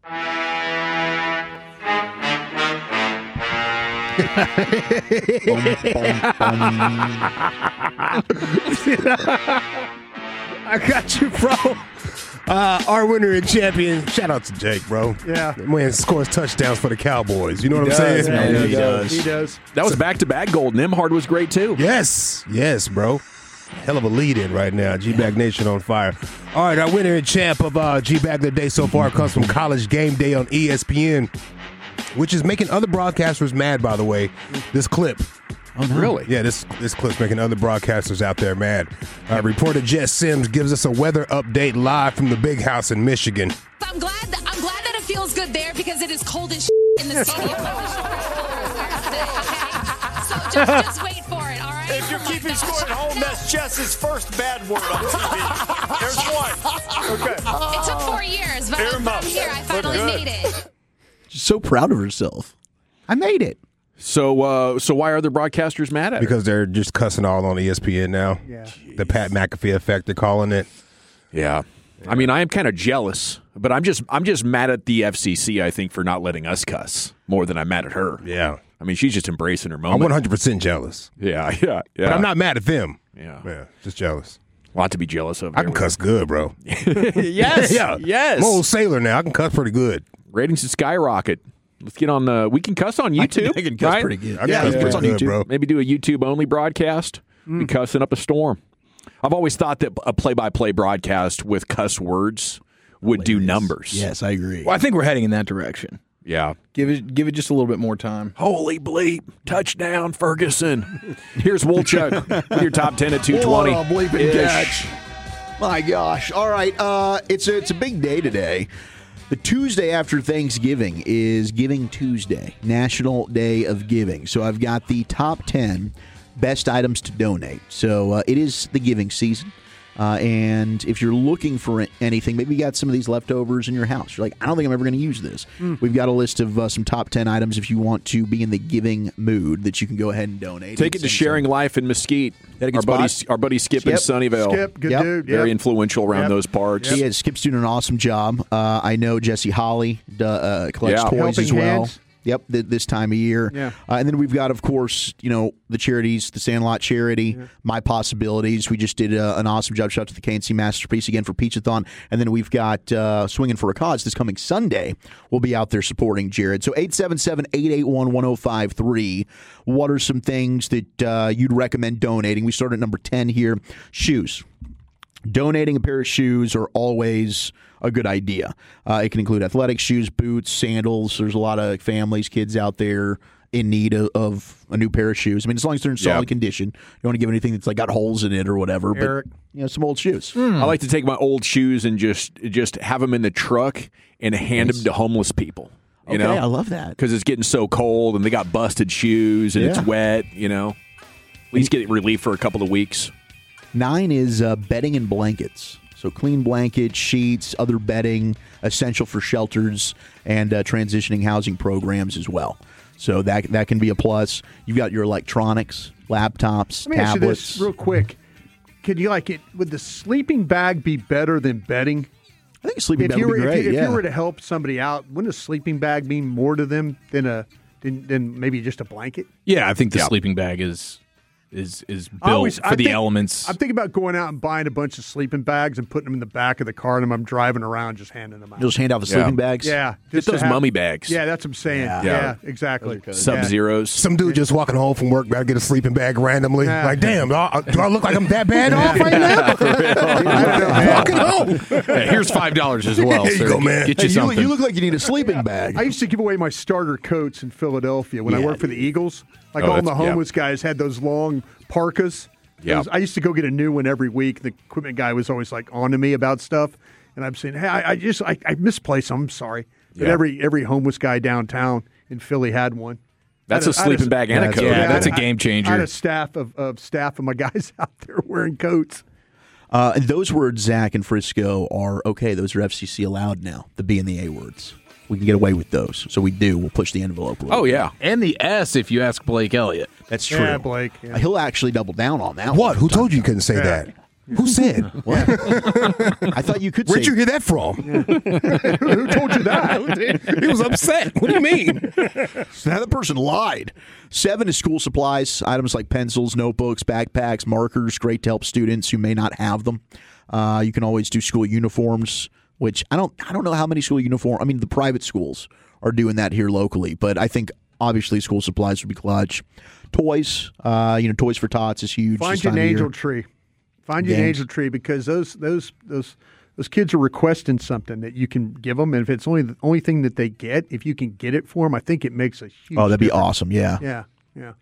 Speaker 15: I got you, bro. Uh, our winner and champion. Shout out to Jake, bro.
Speaker 9: Yeah.
Speaker 15: Man scores touchdowns for the Cowboys. You know what
Speaker 6: He
Speaker 15: I'm
Speaker 6: does,
Speaker 15: saying?
Speaker 6: man. Yeah, he He does. does.
Speaker 9: He does.
Speaker 6: That was back-to-back gold. Nimhard was great, too.
Speaker 15: Yes. Yes, bro. Hell of a lead in right now. G-Bag Nation on fire. All right, our winner and champ of uh, G-Bag of the Day so far comes from College Game Day on E S P N, which is making other broadcasters mad, by the way. This clip.
Speaker 6: Oh, no. Really?
Speaker 15: Yeah, this this clip's making other broadcasters out there mad. Uh, reporter Jess Sims gives us a weather update live from the Big House in Michigan.
Speaker 16: I'm glad that I'm glad that it feels good there because it is cold as in the stadium. So just, just wait for it, all right?
Speaker 2: If you're keeping score at home, that's Jess's first bad word on T V. There's one. Okay.
Speaker 16: It took four years, but I'm, I'm here. I finally made it.
Speaker 8: She's so proud of herself. I made it.
Speaker 6: So, uh, so why are the broadcasters mad at her?
Speaker 15: Because they're just cussing all on E S P N now.
Speaker 9: Yeah.
Speaker 15: The Pat McAfee effect, they're calling it.
Speaker 6: Yeah. I mean, I am kind of jealous, but I'm just I'm just mad at the F C C, I think, for not letting us cuss more than I'm mad at her.
Speaker 15: Yeah.
Speaker 6: I mean, she's just embracing her
Speaker 15: I'm
Speaker 6: moment.
Speaker 15: one hundred percent jealous.
Speaker 6: Yeah, yeah, yeah.
Speaker 15: But I'm not mad at them.
Speaker 6: Yeah.
Speaker 15: Yeah, just jealous.
Speaker 6: A lot to be jealous of.
Speaker 15: I can cuss good, bro.
Speaker 6: Yes,
Speaker 15: yeah.
Speaker 6: yes.
Speaker 15: I'm an old sailor now. I can cuss pretty good.
Speaker 6: Ratings to skyrocket. Let's get on the. We can cuss on YouTube.
Speaker 8: I can, I can cuss
Speaker 6: right?
Speaker 8: pretty good.
Speaker 15: I can
Speaker 8: Yeah,
Speaker 15: cuss
Speaker 8: yeah,
Speaker 15: pretty
Speaker 8: it's on
Speaker 15: good,
Speaker 8: YouTube.
Speaker 15: bro.
Speaker 6: Maybe do a YouTube only broadcast. Be cussing up a storm. I've always thought that a play-by-play broadcast with cuss words would do numbers.
Speaker 8: Yes, I agree.
Speaker 14: Well, I think we're heading in that direction.
Speaker 6: Yeah.
Speaker 14: Give it, give it just a little bit more time.
Speaker 6: Holy bleep! Touchdown, Ferguson. Here's Wolchuk with your top ten at two twenty.
Speaker 8: Oh, bleeping catch. My gosh. All right. Uh, it's, a, it's a big day today. The Tuesday after Thanksgiving is Giving Tuesday, National Day of Giving. So I've got the top ten best items to donate. So uh, it is the giving season. Uh, and if you're looking for anything, maybe you got some of these leftovers in your house. You're like, I don't think I'm ever going to use this.
Speaker 9: Mm.
Speaker 8: We've got a list of uh, some top ten items if you want to be in the giving mood that you can go ahead and donate.
Speaker 6: Take it to Sharing Life in Mesquite.
Speaker 8: That a good
Speaker 6: Our buddy,
Speaker 8: spot?
Speaker 6: our buddy Skip, in
Speaker 8: Skip.
Speaker 6: Sunnyvale.
Speaker 9: Skip, good
Speaker 8: Yep.
Speaker 9: dude.
Speaker 6: Very
Speaker 9: Yep.
Speaker 6: influential around
Speaker 9: Yep.
Speaker 6: those parts.
Speaker 8: He is. Skip's doing an awesome job. Uh, I know Jesse Holly uh, collects
Speaker 6: Yeah.
Speaker 8: toys
Speaker 9: Helping
Speaker 8: as well.
Speaker 9: Hands.
Speaker 8: Yep, th- this time of year.
Speaker 9: Yeah.
Speaker 8: Uh, and then we've got, of course, you know, the charities, the Sandlot Charity, My Possibilities. We just did uh, an awesome job. Shout out to the K N C Masterpiece again for Peachathon. And then we've got uh, Swinging for a Cause this coming Sunday. We'll be out there supporting Jared. So eight seven seven, eight eight one, one oh five three. What are some things that uh, you'd recommend donating? We start at number ten here. Shoes. Donating a pair of shoes are always a good idea. Uh, it can include athletic shoes, boots, sandals. There's a lot of families, kids out there in need of, of a new pair of shoes. I mean, as long as they're in solid
Speaker 6: Yeah.
Speaker 8: condition, you don't want to give anything that's like got holes in it or whatever.
Speaker 9: Eric.
Speaker 8: But you know, some old shoes.
Speaker 6: I like to take my old shoes and just just have them in the truck and hand them to homeless people. You
Speaker 8: Okay,
Speaker 6: know,
Speaker 8: I love that.
Speaker 6: because it's getting so cold and they got busted shoes and it's
Speaker 8: Yeah.
Speaker 6: wet. You know, at least get relief for a couple of weeks.
Speaker 8: Nine is uh, bedding and blankets. So clean blankets, sheets, other bedding, essential for shelters and uh, transitioning housing programs as well. So that that can be a plus. You've got your electronics, laptops,
Speaker 9: Let me ask you
Speaker 8: tablets.
Speaker 9: this real quick. Could you like it? Would the sleeping bag be better than bedding?
Speaker 8: I think a sleeping
Speaker 9: if
Speaker 8: bag
Speaker 9: you
Speaker 8: would
Speaker 9: were,
Speaker 8: be
Speaker 9: if
Speaker 8: great.
Speaker 9: you, if
Speaker 8: yeah.
Speaker 9: you were to help somebody out, wouldn't a sleeping bag mean more to them than a than, than maybe just a blanket?
Speaker 14: Yeah, I think the
Speaker 6: Yeah.
Speaker 14: sleeping bag is is is
Speaker 9: I
Speaker 14: built
Speaker 9: always-
Speaker 14: for
Speaker 9: I
Speaker 14: the
Speaker 9: think-
Speaker 14: elements.
Speaker 9: I'm thinking about going out and buying a bunch of sleeping bags and putting them in the back of the car, and I'm driving around just handing them out.
Speaker 8: You'll just hand out the sleeping bags.
Speaker 9: Yeah,
Speaker 6: Get
Speaker 9: just to
Speaker 6: those
Speaker 9: have-
Speaker 6: mummy bags.
Speaker 9: Yeah, that's what I'm saying.
Speaker 8: Yeah.
Speaker 9: Yeah,
Speaker 6: Yeah.
Speaker 9: exactly.
Speaker 6: Sub zeros.
Speaker 15: Some dude just walking home from work, gotta get a sleeping bag randomly.
Speaker 9: Yeah.
Speaker 15: Like, damn, do I, do I look like I'm that bad off right now? Walking home.
Speaker 14: Yeah, here's five dollars as well.
Speaker 15: There you
Speaker 14: sir.
Speaker 15: go, man.
Speaker 14: Get
Speaker 8: Hey,
Speaker 14: you
Speaker 8: you,
Speaker 14: something.
Speaker 8: you look like you need a sleeping bag.
Speaker 9: I used to give away my starter coats in Philadelphia when I
Speaker 8: Yeah,
Speaker 9: worked for the Eagles. Like
Speaker 6: Oh,
Speaker 9: all the
Speaker 6: that's- yeah.
Speaker 9: homeless guys had those long parkas.
Speaker 6: Yeah.
Speaker 9: Was, I used to go get a new one every week. The equipment guy was always like on to me about stuff, and I'm saying, "Hey, I, I just I, I misplaced them. I'm sorry." But
Speaker 6: Yeah.
Speaker 9: every every homeless guy downtown in Philly had one.
Speaker 6: That's
Speaker 9: I
Speaker 6: a
Speaker 9: had I had
Speaker 6: sleeping bag and a coat.
Speaker 14: Yeah,
Speaker 9: I
Speaker 14: that's a
Speaker 9: had-
Speaker 14: game changer.
Speaker 9: I had a staff of, of staff of my guys out there wearing coats.
Speaker 8: Uh, and those words, Zach and Frisco, are okay. Those are F C C allowed now, the B and the A words. We can get away with those. So we do. We'll push the envelope a little
Speaker 14: Oh,
Speaker 8: bit.
Speaker 14: yeah. And the S if you ask Blake Elliott.
Speaker 8: That's true.
Speaker 9: Yeah, Blake. Yeah.
Speaker 8: He'll actually double down on that
Speaker 15: What?
Speaker 8: one.
Speaker 15: Who told you you couldn't say
Speaker 9: Yeah.
Speaker 15: that? Who said?
Speaker 8: What? I thought you could
Speaker 15: Where'd
Speaker 8: say.
Speaker 15: you hear that from?
Speaker 9: Who told you that?
Speaker 15: He was upset. What do you mean?
Speaker 8: So now the person lied. Seven is school supplies, items like pencils, notebooks, backpacks, markers, great to help students who may not have them. Uh, you can always do school uniforms, which I don't I don't know how many school uniform. I mean, the private schools are doing that here locally, but I think obviously school supplies would be clutch. Toys, uh, you know, Toys for Tots is huge.
Speaker 9: Find
Speaker 8: this
Speaker 9: you an
Speaker 8: time of
Speaker 9: angel
Speaker 8: year.
Speaker 9: tree. Find you an
Speaker 8: Games.
Speaker 9: angel tree because those those those those kids are requesting something that you can give them, and if it's only the only thing that they get, if you can get it for them, I think it makes a huge.
Speaker 8: Oh, that'd be
Speaker 9: difference.
Speaker 8: awesome. Yeah.
Speaker 9: Yeah, yeah.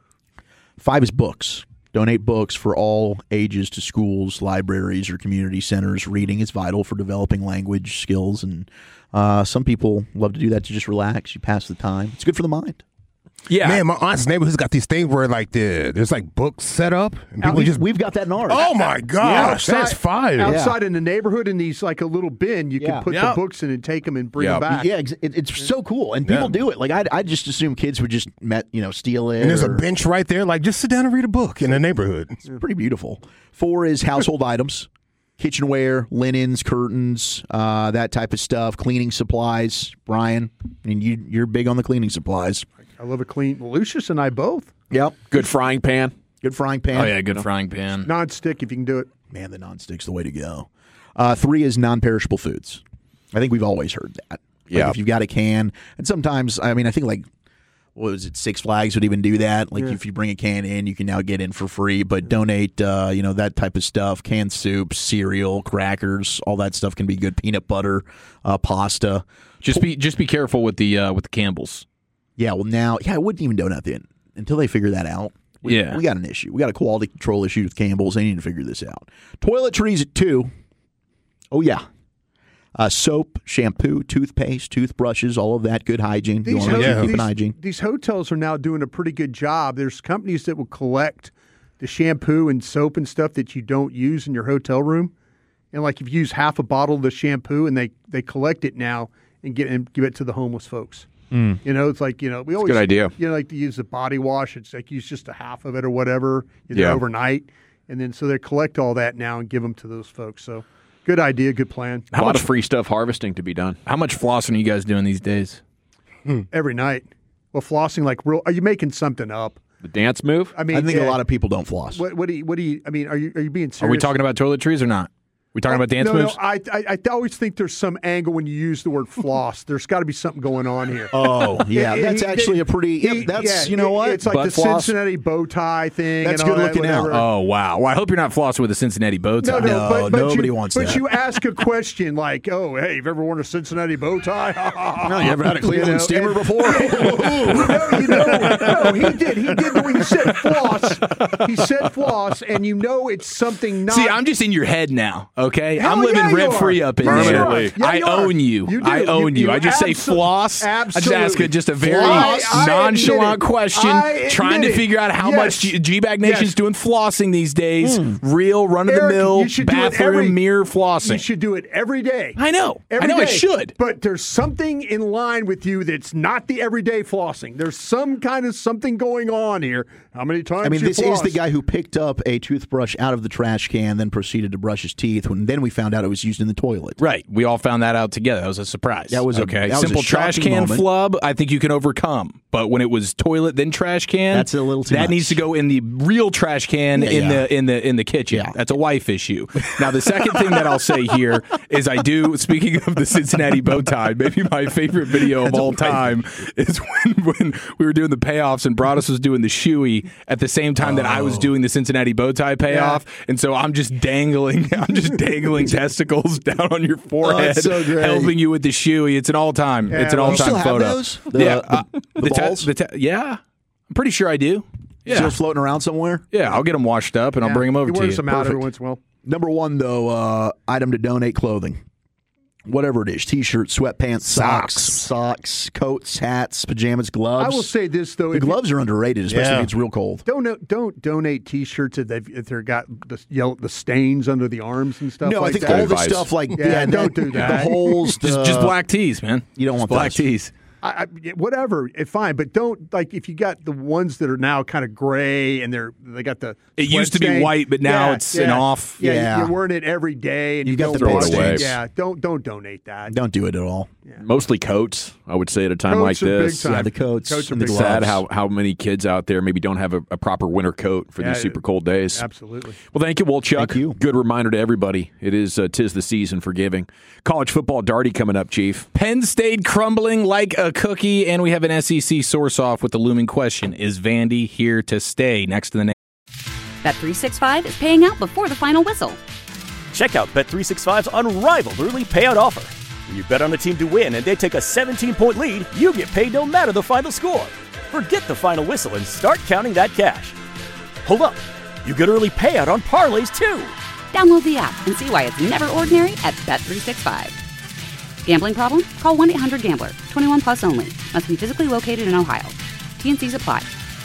Speaker 8: Five is books. Donate books for all ages to schools, libraries, or community centers. Reading is vital for developing language skills, and uh, some people love to do that to just relax. You pass the time. It's good for the mind.
Speaker 14: Yeah.
Speaker 15: Man, my aunt's neighborhood's got these things where like the there's like books set up and people
Speaker 8: we,
Speaker 15: just
Speaker 8: we've got that in ours.
Speaker 15: Oh my gosh,
Speaker 9: Yeah,
Speaker 15: that's fire.
Speaker 9: Outside in the neighborhood, in these like a little bin, you
Speaker 8: Yeah.
Speaker 9: can put
Speaker 15: Yep.
Speaker 9: the books in and take them and bring
Speaker 6: Yeah.
Speaker 9: them back.
Speaker 8: Yeah, ex- it, it's so cool, and people
Speaker 15: Yeah.
Speaker 8: do it. Like I, I just assume kids would just met, you know, steal it.
Speaker 15: And there's a
Speaker 8: or-
Speaker 15: bench right there, like just sit down and read a book in the neighborhood.
Speaker 8: It's pretty beautiful. Four is household items, kitchenware, linens, curtains, uh, that type of stuff. Cleaning supplies. Brian, I mean, you, you're big on the cleaning supplies.
Speaker 9: I love a clean. Lucius and I both
Speaker 8: Yep.
Speaker 6: Good frying pan.
Speaker 8: Good frying pan.
Speaker 14: Oh, yeah, good frying pan.
Speaker 9: non-stick if you can do it.
Speaker 8: Man, the non-stick's the way to go. Uh, three is non-perishable foods. I think we've always heard that. Like
Speaker 6: Yeah.
Speaker 8: if you've got a can, and sometimes, I mean, I think like, what was it, Six Flags would even do that. Like
Speaker 9: Yeah.
Speaker 8: if you bring a can in, you can now get in for free, but donate, uh, you know, that type of stuff. Canned soup, cereal, crackers, all that stuff can be good. Peanut butter, uh, pasta.
Speaker 14: Just be just be careful with the uh, with the Campbells.
Speaker 8: Yeah, well now, yeah, I wouldn't even donate that until they figure that out. We,
Speaker 14: Yeah.
Speaker 8: we got an issue. We got a quality control issue with Campbell's. They need to figure this out. Toiletries at two. Oh, yeah. Uh, soap, shampoo, toothpaste, toothbrushes, all of that. Good hygiene. You
Speaker 9: These,
Speaker 8: want to make sure
Speaker 9: ho-
Speaker 8: you keep
Speaker 9: these,
Speaker 8: an hygiene.
Speaker 9: these hotels are now doing a pretty good job. There's companies that will collect the shampoo and soap and stuff that you don't use in your hotel room, and like if you use half a bottle of the shampoo, and they they collect it now and get and give it to the homeless folks.
Speaker 6: Mm.
Speaker 9: You know, it's like, you know, we always
Speaker 6: good idea.
Speaker 9: You know, like to use the body wash. It's like use just a half of it or whatever, you know,
Speaker 6: Yeah.
Speaker 9: overnight, and then so they collect all that now and give them to those folks. So, good idea, good plan.
Speaker 6: A lot of free stuff harvesting to be done.
Speaker 14: How much flossing are you guys doing these days?
Speaker 9: Every night. Well, flossing like real. Are you making something up?
Speaker 6: The dance move?
Speaker 9: I mean,
Speaker 8: I think
Speaker 9: yeah.
Speaker 8: a lot of people don't floss.
Speaker 9: What, what do you? What do you? I mean, are you? Are you being serious?
Speaker 14: Are we talking about toiletries or not? We talking about dance
Speaker 9: no,
Speaker 14: moves?
Speaker 9: No, I, I I always think there's some angle when you use the word floss. There's got to be something going on here.
Speaker 8: Oh, yeah.
Speaker 9: He-
Speaker 8: That's
Speaker 9: he-
Speaker 8: actually a pretty,
Speaker 9: he-
Speaker 8: yep, that's,
Speaker 9: yeah,
Speaker 8: you know what?
Speaker 9: It's like
Speaker 8: Butt
Speaker 9: the
Speaker 8: floss.
Speaker 9: Cincinnati bow tie thing.
Speaker 8: That's
Speaker 9: and all
Speaker 8: good
Speaker 9: that,
Speaker 8: looking out.
Speaker 9: whatever.
Speaker 14: Oh, wow. Well, I hope you're not flossing with a Cincinnati bow tie.
Speaker 9: No, no, but, but
Speaker 8: nobody
Speaker 9: you,
Speaker 8: wants
Speaker 9: but
Speaker 8: that.
Speaker 9: you ask a question like, "Oh, hey, you've ever worn a Cincinnati bow tie?"
Speaker 8: No, you ever had a Cleveland
Speaker 9: You know,
Speaker 8: steamer
Speaker 9: and-
Speaker 8: before?
Speaker 9: no, you know, no, he did. He did. When he said floss, he said floss, and you know it's something not.
Speaker 14: See, I'm just in your head now, okay?
Speaker 9: Hell
Speaker 14: I'm living
Speaker 9: yeah, you
Speaker 14: rent free
Speaker 9: are.
Speaker 14: up in
Speaker 6: Permanently.
Speaker 14: there.
Speaker 9: Yeah,
Speaker 14: I
Speaker 9: you are.
Speaker 14: own you.
Speaker 9: You do.
Speaker 14: I own
Speaker 9: You-
Speaker 14: you.
Speaker 9: you
Speaker 14: I just say
Speaker 9: abso-
Speaker 14: floss. I just ask
Speaker 9: absolutely.
Speaker 14: a, just a very
Speaker 9: Floss. I- I
Speaker 14: nonchalant
Speaker 9: admit it.
Speaker 14: question,
Speaker 9: I
Speaker 14: trying
Speaker 9: admit
Speaker 14: to
Speaker 9: it.
Speaker 14: figure out how
Speaker 9: Yes.
Speaker 14: much G- G-Bag Nation's
Speaker 9: Yes.
Speaker 14: doing flossing these days. Real run-of-the-mill
Speaker 9: Eric, you should do it
Speaker 14: bathroom
Speaker 9: every-
Speaker 14: mirror
Speaker 9: You
Speaker 14: flossing.
Speaker 9: should do it every day.
Speaker 14: I know.
Speaker 9: Every
Speaker 14: I know I
Speaker 9: day.
Speaker 14: should.
Speaker 9: But there's something in line with you that's not the everyday flossing. There's some kind of something going on here. How many times?
Speaker 8: I mean,
Speaker 9: you
Speaker 8: this
Speaker 9: floss?
Speaker 8: is the guy who picked up a toothbrush out of the trash can, then proceeded to brush his teeth. When then we found out it was used in the toilet.
Speaker 14: Right. We all found that out together. That was a surprise.
Speaker 8: That was a-
Speaker 14: okay.
Speaker 8: that was a
Speaker 14: Simple trash
Speaker 8: shocking
Speaker 14: can
Speaker 8: moment.
Speaker 14: flub, I think you can overcome. But when it was toilet then trash can,
Speaker 8: That's a little too
Speaker 14: that
Speaker 8: much.
Speaker 14: needs to go in the real trash can
Speaker 8: Yeah,
Speaker 14: in
Speaker 8: yeah.
Speaker 14: the in the in the kitchen.
Speaker 8: Yeah.
Speaker 14: That's a wife issue. Now the second thing that I'll say here is I do. Speaking of the Cincinnati bow tie, maybe my favorite video of
Speaker 8: That's
Speaker 14: all
Speaker 8: a wife
Speaker 14: time is when when we were doing the payoffs and Broadus was doing the shoey at the same time that I was
Speaker 8: Oh.
Speaker 14: doing the Cincinnati bow tie payoff, and so I'm just dangling. I'm just dangling testicles down on your forehead,
Speaker 8: Oh, so great.
Speaker 14: helping you with the shoey. It's an all time.
Speaker 9: Yeah,
Speaker 14: it's an
Speaker 9: well,
Speaker 14: all
Speaker 8: You
Speaker 14: time
Speaker 8: still have
Speaker 14: photo.
Speaker 8: those? The-
Speaker 14: yeah,
Speaker 8: the-
Speaker 14: uh,
Speaker 8: the
Speaker 14: te-
Speaker 8: balls?
Speaker 14: the te- yeah, I'm pretty sure I do.
Speaker 6: Yeah.
Speaker 8: Still floating around somewhere?
Speaker 6: Yeah, I'll get them washed up and
Speaker 9: Yeah.
Speaker 6: I'll bring them over
Speaker 9: He
Speaker 6: to
Speaker 9: wears
Speaker 6: you.
Speaker 9: them out every
Speaker 8: Perfect.
Speaker 9: once in a while.
Speaker 8: Number one, though, uh, item to donate clothing. Whatever it is, T-shirts, sweatpants, socks,
Speaker 15: Socks.
Speaker 8: socks, coats, hats, pajamas, gloves.
Speaker 9: I will say this, though.
Speaker 8: The
Speaker 9: if you-
Speaker 8: gloves are underrated, especially
Speaker 15: Yeah.
Speaker 8: if it's real cold.
Speaker 9: Don't don't donate T-shirts if they've if they're got the yellow the stains under the arms and stuff.
Speaker 8: No,
Speaker 9: like
Speaker 8: I think
Speaker 9: that.
Speaker 8: all the stuff like
Speaker 9: yeah,
Speaker 8: yeah,
Speaker 9: don't
Speaker 8: that-
Speaker 9: do that.
Speaker 8: The holes,
Speaker 6: Just,
Speaker 8: the-
Speaker 6: just black tees, man.
Speaker 8: You don't
Speaker 6: Just
Speaker 8: want
Speaker 6: black
Speaker 8: those.
Speaker 6: tees.
Speaker 9: I, I, whatever, it's fine, but don't like if you got the ones that are now kind of gray and they're they got the.
Speaker 6: It
Speaker 9: sweat
Speaker 6: used to be
Speaker 9: stain.
Speaker 6: white, but now
Speaker 9: Yeah,
Speaker 6: it's
Speaker 9: yeah.
Speaker 6: an off.
Speaker 9: Yeah,
Speaker 8: Yeah.
Speaker 9: you're wearing it every day, and
Speaker 8: You've
Speaker 9: you
Speaker 8: got
Speaker 9: don't
Speaker 8: the
Speaker 6: Throw it
Speaker 9: wash
Speaker 6: away.
Speaker 9: it. Yeah, don't don't donate that.
Speaker 8: Don't do it at all.
Speaker 6: Mostly coats, I would say, at a time
Speaker 9: Coats
Speaker 6: like
Speaker 9: are big
Speaker 6: this.
Speaker 9: time.
Speaker 8: Yeah, the coats,
Speaker 9: Coats are
Speaker 8: and the
Speaker 9: big
Speaker 8: gloves.
Speaker 6: Sad how, how many kids out there maybe don't have a, a proper winter coat for
Speaker 9: Yeah,
Speaker 6: these super cold days.
Speaker 9: Absolutely.
Speaker 6: Well, thank you, Well, Chuck.
Speaker 8: Thank you.
Speaker 6: Good reminder to everybody. It is uh, 'tis the season for giving. College football darty coming up, Chief.
Speaker 14: Penn State crumbling like a cookie, and we have an S E C source off with the looming question: is Vandy here to stay? Next to the name.
Speaker 1: Bet three sixty-five is paying out before the final whistle.
Speaker 2: Check out Bet three sixty-five's unrivaled early payout offer. When you bet on a team to win and they take a seventeen-point lead, you get paid no matter the final score. Forget the final whistle and start counting that cash. Hold up. You get early payout on parlays, too.
Speaker 1: Download the app and see why it's never ordinary at Bet three sixty-five. Gambling problem? Call one eight hundred gambler. twenty-one plus only. Must be physically located in Ohio. T N Cs apply.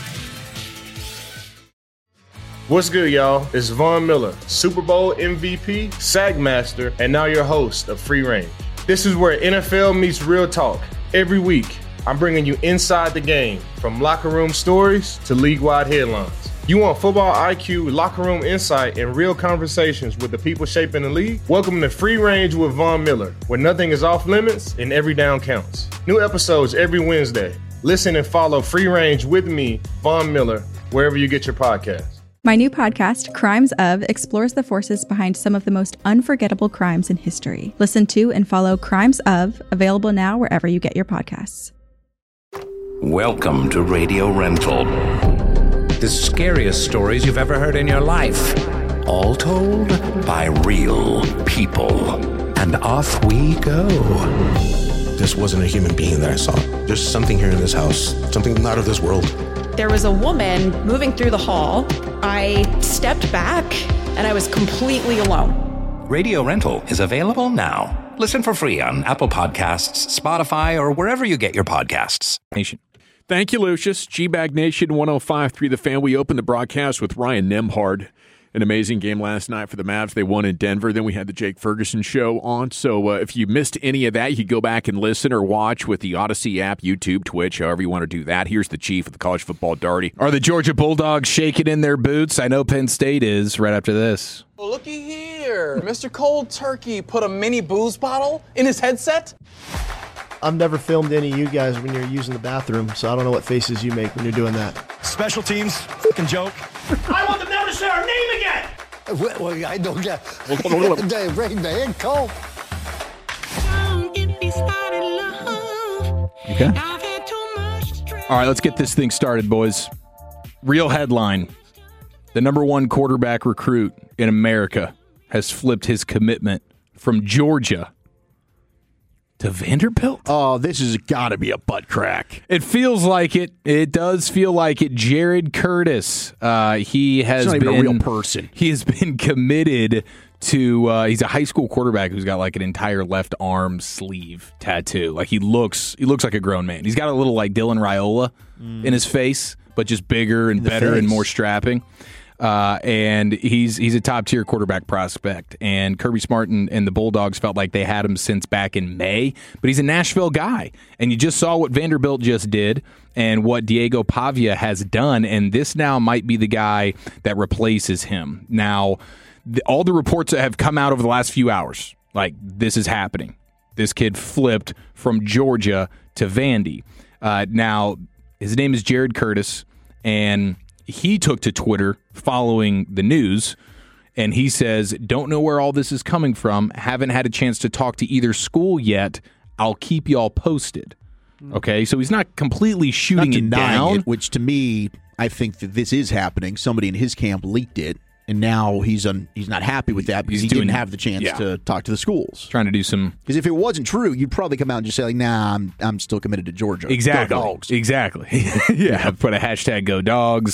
Speaker 3: What's good, y'all? It's Von Miller, Super Bowl M V P, Sack Master, and now your host of Free Reign. This is where N F L meets real talk. Every week, I'm bringing you inside the game, from locker room stories to league-wide headlines. You want football I Q, locker room insight, and real conversations with the people shaping the league? Welcome to Free Range with Von Miller, where nothing is off limits and every down counts. New episodes every Wednesday. Listen and follow Free Range with me, Von Miller, wherever you get your podcasts.
Speaker 4: My new podcast, Crimes Of, explores the forces behind some of the most unforgettable crimes in history. Listen to and follow Crimes Of, available now wherever you get your podcasts.
Speaker 10: Welcome to Radio Rental. The scariest stories you've ever heard in your life. All told by real people. And off we go.
Speaker 11: This wasn't a human being that I saw. There's something here in this house, something not of this world.
Speaker 12: There was a woman moving through the hall. I stepped back and I was completely alone.
Speaker 10: Radio Rental is available now. Listen for free on Apple Podcasts, Spotify, or wherever you get your podcasts.
Speaker 6: Nation. Thank you, Lucius. G-Bag Nation one oh five point three The Fan. We opened the broadcast with Ryan Nembhard. An amazing game last night for the Mavs. They won in Denver. Then we had the Jake Ferguson show on. So uh, if you missed any of that, you can go back and listen or watch with the Odyssey app, YouTube, Twitch, however you want to do that. Here's the chief of the college football darty.
Speaker 14: Are the Georgia Bulldogs shaking in their boots? I know Penn State is right after this.
Speaker 17: Well, looky here. Mister Cold Turkey put a mini booze bottle in his headset.
Speaker 18: I've never filmed any of you guys when you're using the bathroom, so I don't know what faces you make when you're doing that.
Speaker 19: Special teams, fucking joke.
Speaker 20: I want them now to say our name again.
Speaker 21: Well, well I don't get. They bring the head cold.
Speaker 14: Okay. All right, let's get this thing started, boys. Real headline. The number one quarterback recruit in America has flipped his commitment from Georgia to Vanderbilt.
Speaker 8: Oh, this has got to be a butt crack.
Speaker 14: It feels like it. It does feel like it. Jared Curtis. Uh, he has
Speaker 8: He's not
Speaker 14: been
Speaker 8: even a real person.
Speaker 14: He has been committed to. Uh, he's a high school quarterback who's got like an entire left arm sleeve tattoo. Like he looks. He looks like a grown man. He's got a little like Dylan Raiola mm. in his face, but just bigger and better face. and more strapping. Uh, and he's he's a top tier quarterback prospect. And Kirby Smart and, and the Bulldogs felt like they had him since back in May. But he's a Nashville guy, and you just saw what Vanderbilt just did and what Diego Pavia has done. And this now might be the guy that replaces him. Now, the, all the reports that have come out over the last few hours, like this is happening. This kid flipped from Georgia to Vandy. Uh, now, his name is Jared Curtis, and he took to Twitter following the news, and he says, don't know where all this is coming from. Haven't had a chance to talk to either school yet. I'll keep y'all posted. Okay, so he's not completely shooting
Speaker 8: not
Speaker 14: it down.
Speaker 8: It, which to me, I think that this is happening. Somebody in his camp leaked it, and now he's un, he's not happy with that because
Speaker 14: He's
Speaker 8: he
Speaker 14: doing-
Speaker 8: didn't have the chance
Speaker 14: yeah.
Speaker 8: to talk to the schools.
Speaker 14: Trying to do some...
Speaker 8: Because if it wasn't true, you'd probably come out and just say, like, nah, I'm, I'm still committed to Georgia.
Speaker 14: Exactly.
Speaker 8: Go Dogs.
Speaker 14: Exactly. yeah, put a hashtag Go Dogs.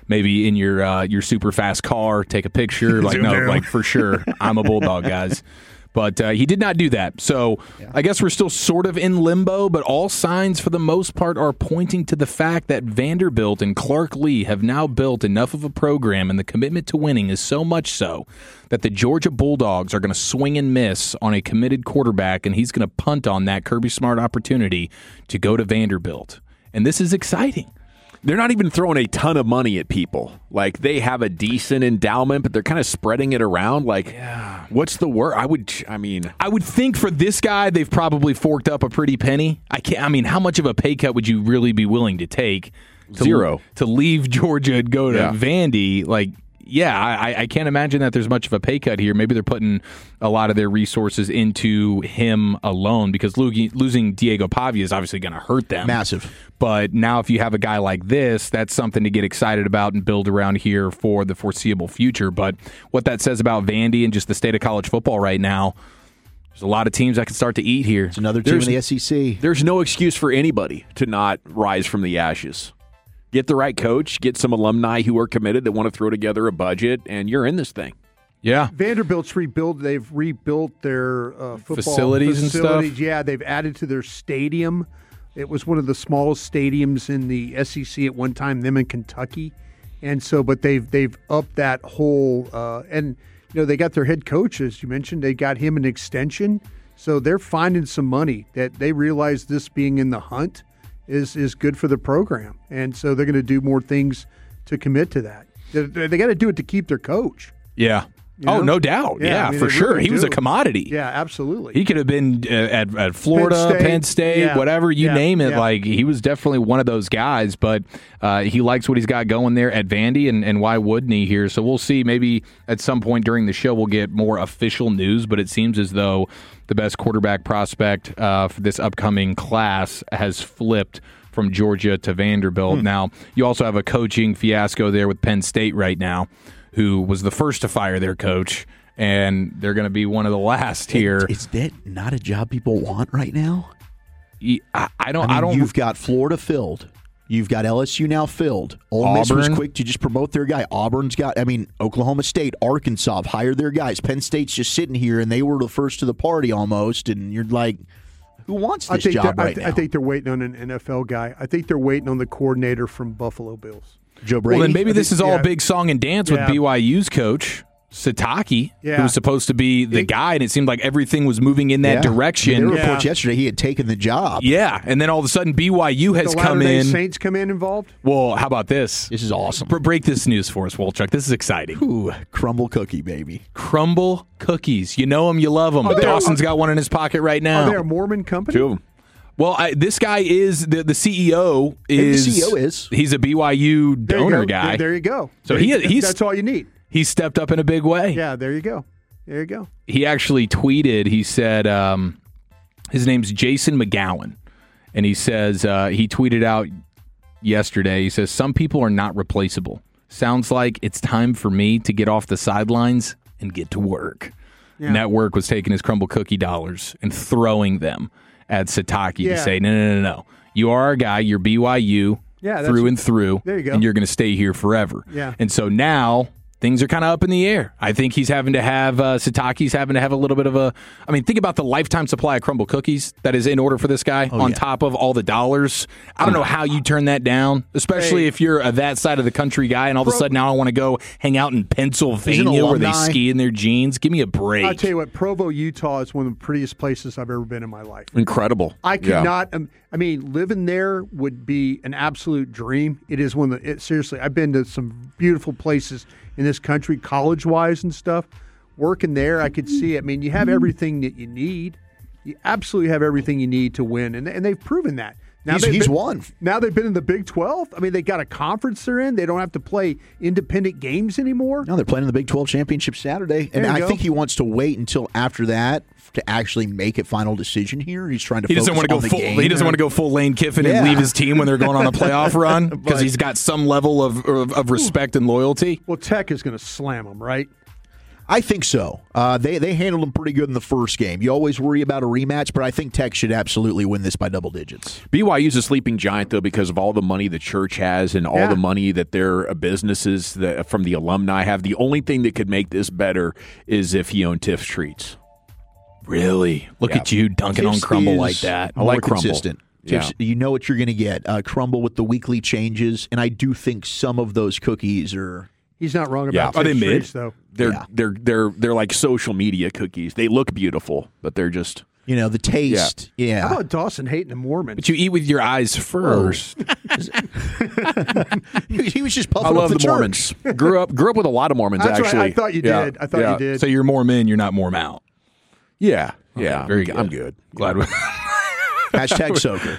Speaker 6: maybe in your uh, your super fast car, take a picture. Like no, like for sure, I'm a Bulldog, guys. But uh, he did not do that. So yeah. I guess we're still sort of in limbo, but all signs for the most part are pointing to the fact that Vanderbilt and Clark Lee have now built enough of a program, and the commitment to winning is so much so that the Georgia Bulldogs are going to swing and miss on a committed quarterback, and he's going to punt on that Kirby Smart opportunity to go to Vanderbilt. And this is exciting.
Speaker 19: They're not even throwing a ton of money at people. Like, they have a decent endowment, but they're kind of spreading it around. Like, yeah. what's the word? I would, I mean,
Speaker 6: I would think for this guy, they've probably forked up a pretty penny. I can't. I mean, how much of a pay cut would you really be willing to take? To,
Speaker 19: Zero
Speaker 6: to leave Georgia and go to
Speaker 19: yeah.
Speaker 6: Vandy. Like, yeah, I, I can't imagine that there's much of a pay cut here. Maybe they're putting a lot of their resources into him alone because losing Diego Pavia is obviously going to hurt them.
Speaker 8: Massive.
Speaker 6: But now if you have a guy like this, that's something to get excited about and build around here for the foreseeable future. But what that says about Vandy and just the state of college football right now, there's a lot of teams that can start to eat here.
Speaker 8: It's another team
Speaker 19: there's,
Speaker 8: in the S E C.
Speaker 19: There's no excuse for anybody to not rise from the ashes. Get the right coach, get some alumni who are committed that want to throw together a budget, and you're in this thing.
Speaker 6: Yeah.
Speaker 9: Vanderbilt's rebuilt. They've rebuilt their uh, football
Speaker 6: facilities,
Speaker 9: facilities
Speaker 6: and stuff.
Speaker 9: Yeah, they've added to their stadium. It was one of the smallest stadiums in the S E C at one time, them in Kentucky. And so, but they've they've upped that whole, uh, and, you know, they got their head coach, as you mentioned. They got him an extension. So they're finding some money that they realize this being in the hunt is is good for the program. And so they're going to do more things to commit to that. They, they got to do it to keep their coach.
Speaker 6: Yeah.
Speaker 9: You know?
Speaker 6: Oh, no doubt. Yeah,
Speaker 9: Yeah, I mean,
Speaker 6: for
Speaker 9: they
Speaker 6: sure.
Speaker 9: really
Speaker 6: He was
Speaker 9: do.
Speaker 6: a commodity.
Speaker 9: Yeah, absolutely.
Speaker 6: He could have been uh, at, at Florida,
Speaker 9: Penn
Speaker 6: Penn
Speaker 9: State,
Speaker 6: State,
Speaker 9: yeah,
Speaker 6: whatever, you
Speaker 9: yeah,
Speaker 6: name it.
Speaker 9: yeah.
Speaker 6: Like, he was definitely one of those guys, but uh, he likes what he's got going there at Vandy, and, and why wouldn't he here? So we'll see. Maybe at some point during the show we'll get more official news, but it seems as though the best quarterback prospect uh, for this upcoming class has flipped from Georgia to Vanderbilt. Hmm. Now, you also have a coaching fiasco there with Penn State right now, who was the first to fire their coach, and they're going to be one of the last here.
Speaker 8: Is that not a job people want right now?
Speaker 6: I, I don't.
Speaker 8: I, mean,
Speaker 6: I don't.
Speaker 8: You've got Florida filled. You've got L S U now filled. Ole Miss was quick to just promote their guy. Auburn's got. I mean, Oklahoma State, Arkansas have hired their guys. Penn State's just sitting here, and they were the first to the party almost. And you're like, who wants this
Speaker 9: I think
Speaker 8: job
Speaker 9: I,
Speaker 8: right
Speaker 9: th-
Speaker 8: now?
Speaker 9: I think they're waiting on an N F L guy. I think they're waiting on the coordinator from Buffalo Bills.
Speaker 8: Joe Brady.
Speaker 6: Well, then maybe this is all
Speaker 9: yeah.
Speaker 6: a big song and dance
Speaker 9: Yeah.
Speaker 6: with B Y U's coach, Sataki,
Speaker 9: Yeah.
Speaker 6: who was supposed to be the
Speaker 9: It-
Speaker 6: guy, and it seemed like everything was moving in that
Speaker 8: Yeah.
Speaker 6: direction.
Speaker 8: I mean, there were reports
Speaker 9: Yeah.
Speaker 8: yesterday he had taken the job.
Speaker 6: Yeah, and then all of a sudden B Y U has
Speaker 9: the
Speaker 6: come
Speaker 9: Latter-day
Speaker 6: in.
Speaker 9: Saints come in involved.
Speaker 6: Well, how about this?
Speaker 8: This is awesome.
Speaker 6: Br- break this news for us, Wolchuk. This is exciting.
Speaker 8: Ooh, crumble cookie, baby.
Speaker 6: Crumble cookies. You know them, you love them.
Speaker 9: Oh, they are-
Speaker 6: Dawson's got one in his pocket right now.
Speaker 9: Are they a Mormon company?
Speaker 19: Two of them.
Speaker 6: Well, I, this guy is the the C E O. Is
Speaker 8: the C E O is
Speaker 6: he's a B Y U
Speaker 9: There you
Speaker 6: donor
Speaker 9: go.
Speaker 6: guy.
Speaker 9: There, there you go.
Speaker 6: So
Speaker 9: There
Speaker 6: he
Speaker 9: you-
Speaker 6: he's
Speaker 9: that's all you need.
Speaker 6: he's stepped up in a big way.
Speaker 9: Yeah, there you go. There you go.
Speaker 6: He actually tweeted. He said um, his name's Jason McGowan, and he says uh, he tweeted out yesterday. He says some people are not replaceable. Sounds like it's time for me to get off the sidelines and get to work.
Speaker 9: Yeah.
Speaker 6: And that work was taking his crumble cookie dollars and throwing them at Sataki
Speaker 9: Yeah.
Speaker 6: to say, no, no, no, no. You are our guy. You're B Y U
Speaker 9: Yeah, that's-
Speaker 6: through and through.
Speaker 9: There you go.
Speaker 6: And you're going to stay here forever.
Speaker 9: Yeah.
Speaker 6: And so now things are kind of up in the air. I think he's having to have, uh, Sataki's having to have a little bit of a, I mean, think about the lifetime supply of crumble cookies that is in order for this guy
Speaker 8: Oh,
Speaker 6: on
Speaker 8: yeah.
Speaker 6: top of all the dollars. I don't know how you turn that down, especially
Speaker 9: Hey.
Speaker 6: if you're a that side of the country guy and all of a
Speaker 9: Pro-
Speaker 6: sudden now I want to go hang out in Pennsylvania where they
Speaker 8: alumni.
Speaker 6: ski in their jeans. Give me a break.
Speaker 9: I'll tell you what, Provo, Utah is one of the prettiest places I've ever been in my life.
Speaker 19: Incredible.
Speaker 9: I could
Speaker 19: Yeah.
Speaker 9: not. Um, I mean, living there would be an absolute dream. It is one of the. It, seriously, I've been to some beautiful places in this country, college-wise and stuff. Working there, I could see. I mean, you have everything that you need. You absolutely have everything you need to win, and and they've proven that. Now
Speaker 8: He's-
Speaker 9: they've
Speaker 8: he's
Speaker 9: been-
Speaker 8: won.
Speaker 9: Now they've been in the Big twelve. I mean, they got a conference they're in. They don't have to play independent games anymore.
Speaker 8: No, they're playing in the Big twelve championship Saturday, and
Speaker 9: There you
Speaker 8: I
Speaker 9: go.
Speaker 8: think he wants to wait until after that to actually make a final decision here. He's trying to.
Speaker 6: He doesn't
Speaker 8: focus
Speaker 6: want to go
Speaker 8: on the
Speaker 6: full.
Speaker 8: game.
Speaker 6: He doesn't want to go full Lane Kiffin
Speaker 8: Yeah.
Speaker 6: and leave his team when they're going on a playoff run because
Speaker 9: But-
Speaker 6: he's got some level of, of of respect and loyalty.
Speaker 9: Well, Tech is going to slam them, right?
Speaker 8: I think so. Uh, they they handled them pretty good in the first game. You always worry about a rematch, but I think Tech should absolutely win this by double digits.
Speaker 6: B Y U's a sleeping giant, though, because of all the money the church has and all
Speaker 9: Yeah.
Speaker 6: the money that their businesses that, from the alumni have. The only thing that could make this better is if he owned Tiff's Treats.
Speaker 14: Really? Look
Speaker 6: Yeah.
Speaker 14: at you dunking on
Speaker 8: Tiff's
Speaker 14: Crumble
Speaker 8: is
Speaker 14: like that.
Speaker 6: I
Speaker 8: more
Speaker 6: like Crumble.
Speaker 8: consistent. Tiff's,
Speaker 6: Yeah.
Speaker 8: You know what you're going to get. Uh, Crumble with the weekly changes, and I do think some of those cookies are.
Speaker 9: He's not wrong
Speaker 6: Yeah.
Speaker 9: about
Speaker 6: Are they
Speaker 9: Tiff's
Speaker 6: mid?
Speaker 9: Treats, though.
Speaker 6: They're
Speaker 8: Yeah.
Speaker 6: they're they're they're like social media cookies. They look beautiful, but they're just
Speaker 8: You know, the taste. Yeah.
Speaker 9: How about Dawson hating the Mormons?
Speaker 14: But you eat with your eyes first.
Speaker 8: he was just
Speaker 6: I
Speaker 8: puffing
Speaker 6: love
Speaker 8: up the,
Speaker 6: the,
Speaker 8: church.
Speaker 6: Mormons. grew up grew up with a lot of Mormons.
Speaker 9: That's right.
Speaker 6: actually,
Speaker 9: I thought you
Speaker 6: Yeah.
Speaker 9: did. I thought
Speaker 6: Yeah.
Speaker 9: you did.
Speaker 14: So you're more in, you're not more out.
Speaker 6: Yeah,
Speaker 14: Okay,
Speaker 6: yeah.
Speaker 14: very
Speaker 6: I'm,
Speaker 14: good.
Speaker 6: I'm good.
Speaker 14: Glad we.
Speaker 8: Hashtag soaker.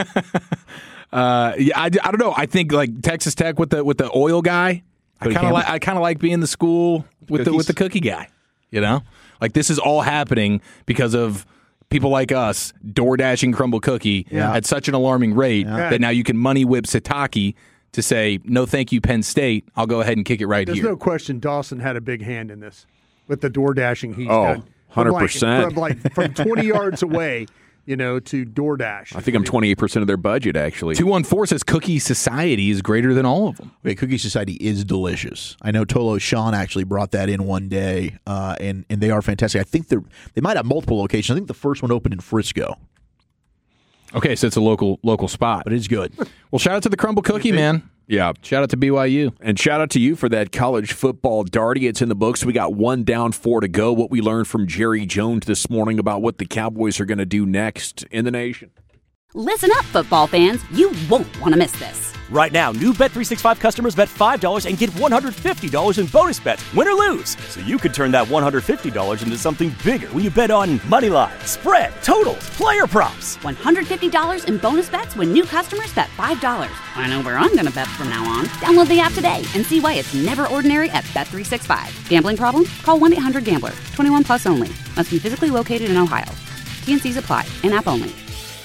Speaker 14: Uh, yeah, I, I don't know. I think like Texas Tech with the with the oil guy. I
Speaker 8: Cookie
Speaker 14: kind of
Speaker 8: Campbell?
Speaker 14: like I kind of like being the school with the with the cookie guy. You know, like this is all happening because of people like us door dashing Crumble Cookie
Speaker 9: Yeah.
Speaker 14: at such an alarming rate
Speaker 9: Yeah.
Speaker 14: that now you can money whip Sataki to say no, thank you, Penn State. I'll go ahead and kick it right
Speaker 9: There's
Speaker 14: here.
Speaker 9: no question Dawson had a big hand in this with the door dashing he's
Speaker 6: Oh,
Speaker 9: done.
Speaker 6: one hundred
Speaker 9: From
Speaker 6: percent.
Speaker 9: Like, from like from twenty yards away, you know, to DoorDash.
Speaker 6: I think I'm twenty-eight percent of their budget, actually.
Speaker 14: two one four says Cookie Society is greater than all of them.
Speaker 8: Okay, Cookie Society is delicious. I know Tolo Sean actually brought that in one day, uh, and and they are fantastic. I think they they might have multiple locations. I think the first one opened in Frisco,
Speaker 14: Okay, so it's a local local spot.
Speaker 8: but it's good.
Speaker 14: Well, shout out to the Crumble Cookie, man.
Speaker 6: Yeah.
Speaker 14: Shout out to B Y U.
Speaker 6: And shout out to you for that college football darty. It's in the books. We got one down, four to go. What we learned from Jerry Jones this morning about what the Cowboys are going to do next in the nation.
Speaker 1: Listen up, football fans. You won't want to miss this.
Speaker 2: Right now, new Bet three sixty-five customers bet five dollars and get one hundred fifty dollars in bonus bets, win or lose. So you could turn that one hundred fifty dollars into something bigger when you bet on money line, spread, totals, player props.
Speaker 1: one hundred fifty dollars in bonus bets when new customers bet five dollars. I know where I'm going to bet from now on. Download the app today and see why it's never ordinary at Bet three sixty-five. Gambling problem? Call one eight hundred gambler. twenty-one plus only. Must be physically located in Ohio. T N Cs apply. In-app only.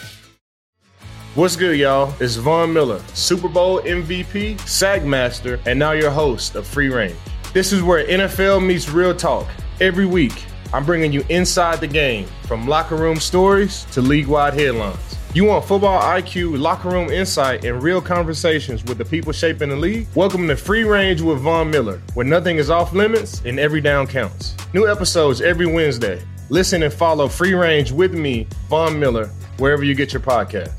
Speaker 3: What's good, y'all? It's Von Miller, Super Bowl M V P, SAG Master, and now your host of Free Range. This is where N F L meets real talk. Every week, I'm bringing you inside the game, from locker room stories to league-wide headlines. You want football I Q, locker room insight, and real conversations with the people shaping the league? Welcome to Free Range with Von Miller, where nothing is off limits and every down counts. New episodes every Wednesday. Listen and follow Free Range with me, Von Miller, wherever you get your podcasts.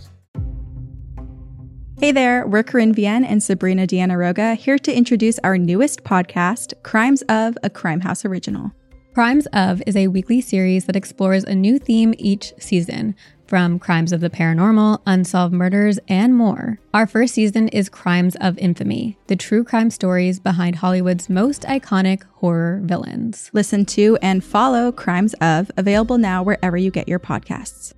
Speaker 4: Hey there, we're Corinne Vienne and Sabrina Deanna Roga here to introduce our newest podcast, Crimes of, a Crime House original.
Speaker 5: Crimes of is a weekly series that explores a new theme each season, from crimes of the paranormal, unsolved murders, and more. Our first season is Crimes of Infamy, the true crime stories behind Hollywood's most iconic horror villains.
Speaker 4: Listen to and follow Crimes of, available now wherever you get your podcasts.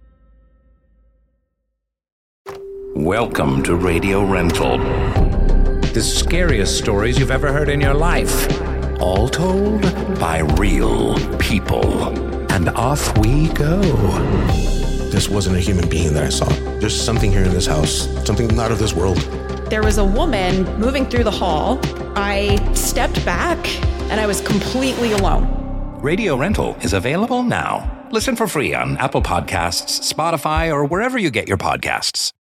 Speaker 10: Welcome to Radio Rental. The scariest stories you've ever heard in your life. All told by real people. And off we go.
Speaker 11: This wasn't a human being that I saw. There's something here in this house, something not of this world.
Speaker 12: There was a woman moving through the hall. I stepped back and I was completely alone.
Speaker 10: Radio Rental is available now. Listen for free on Apple Podcasts, Spotify, or wherever you get your podcasts.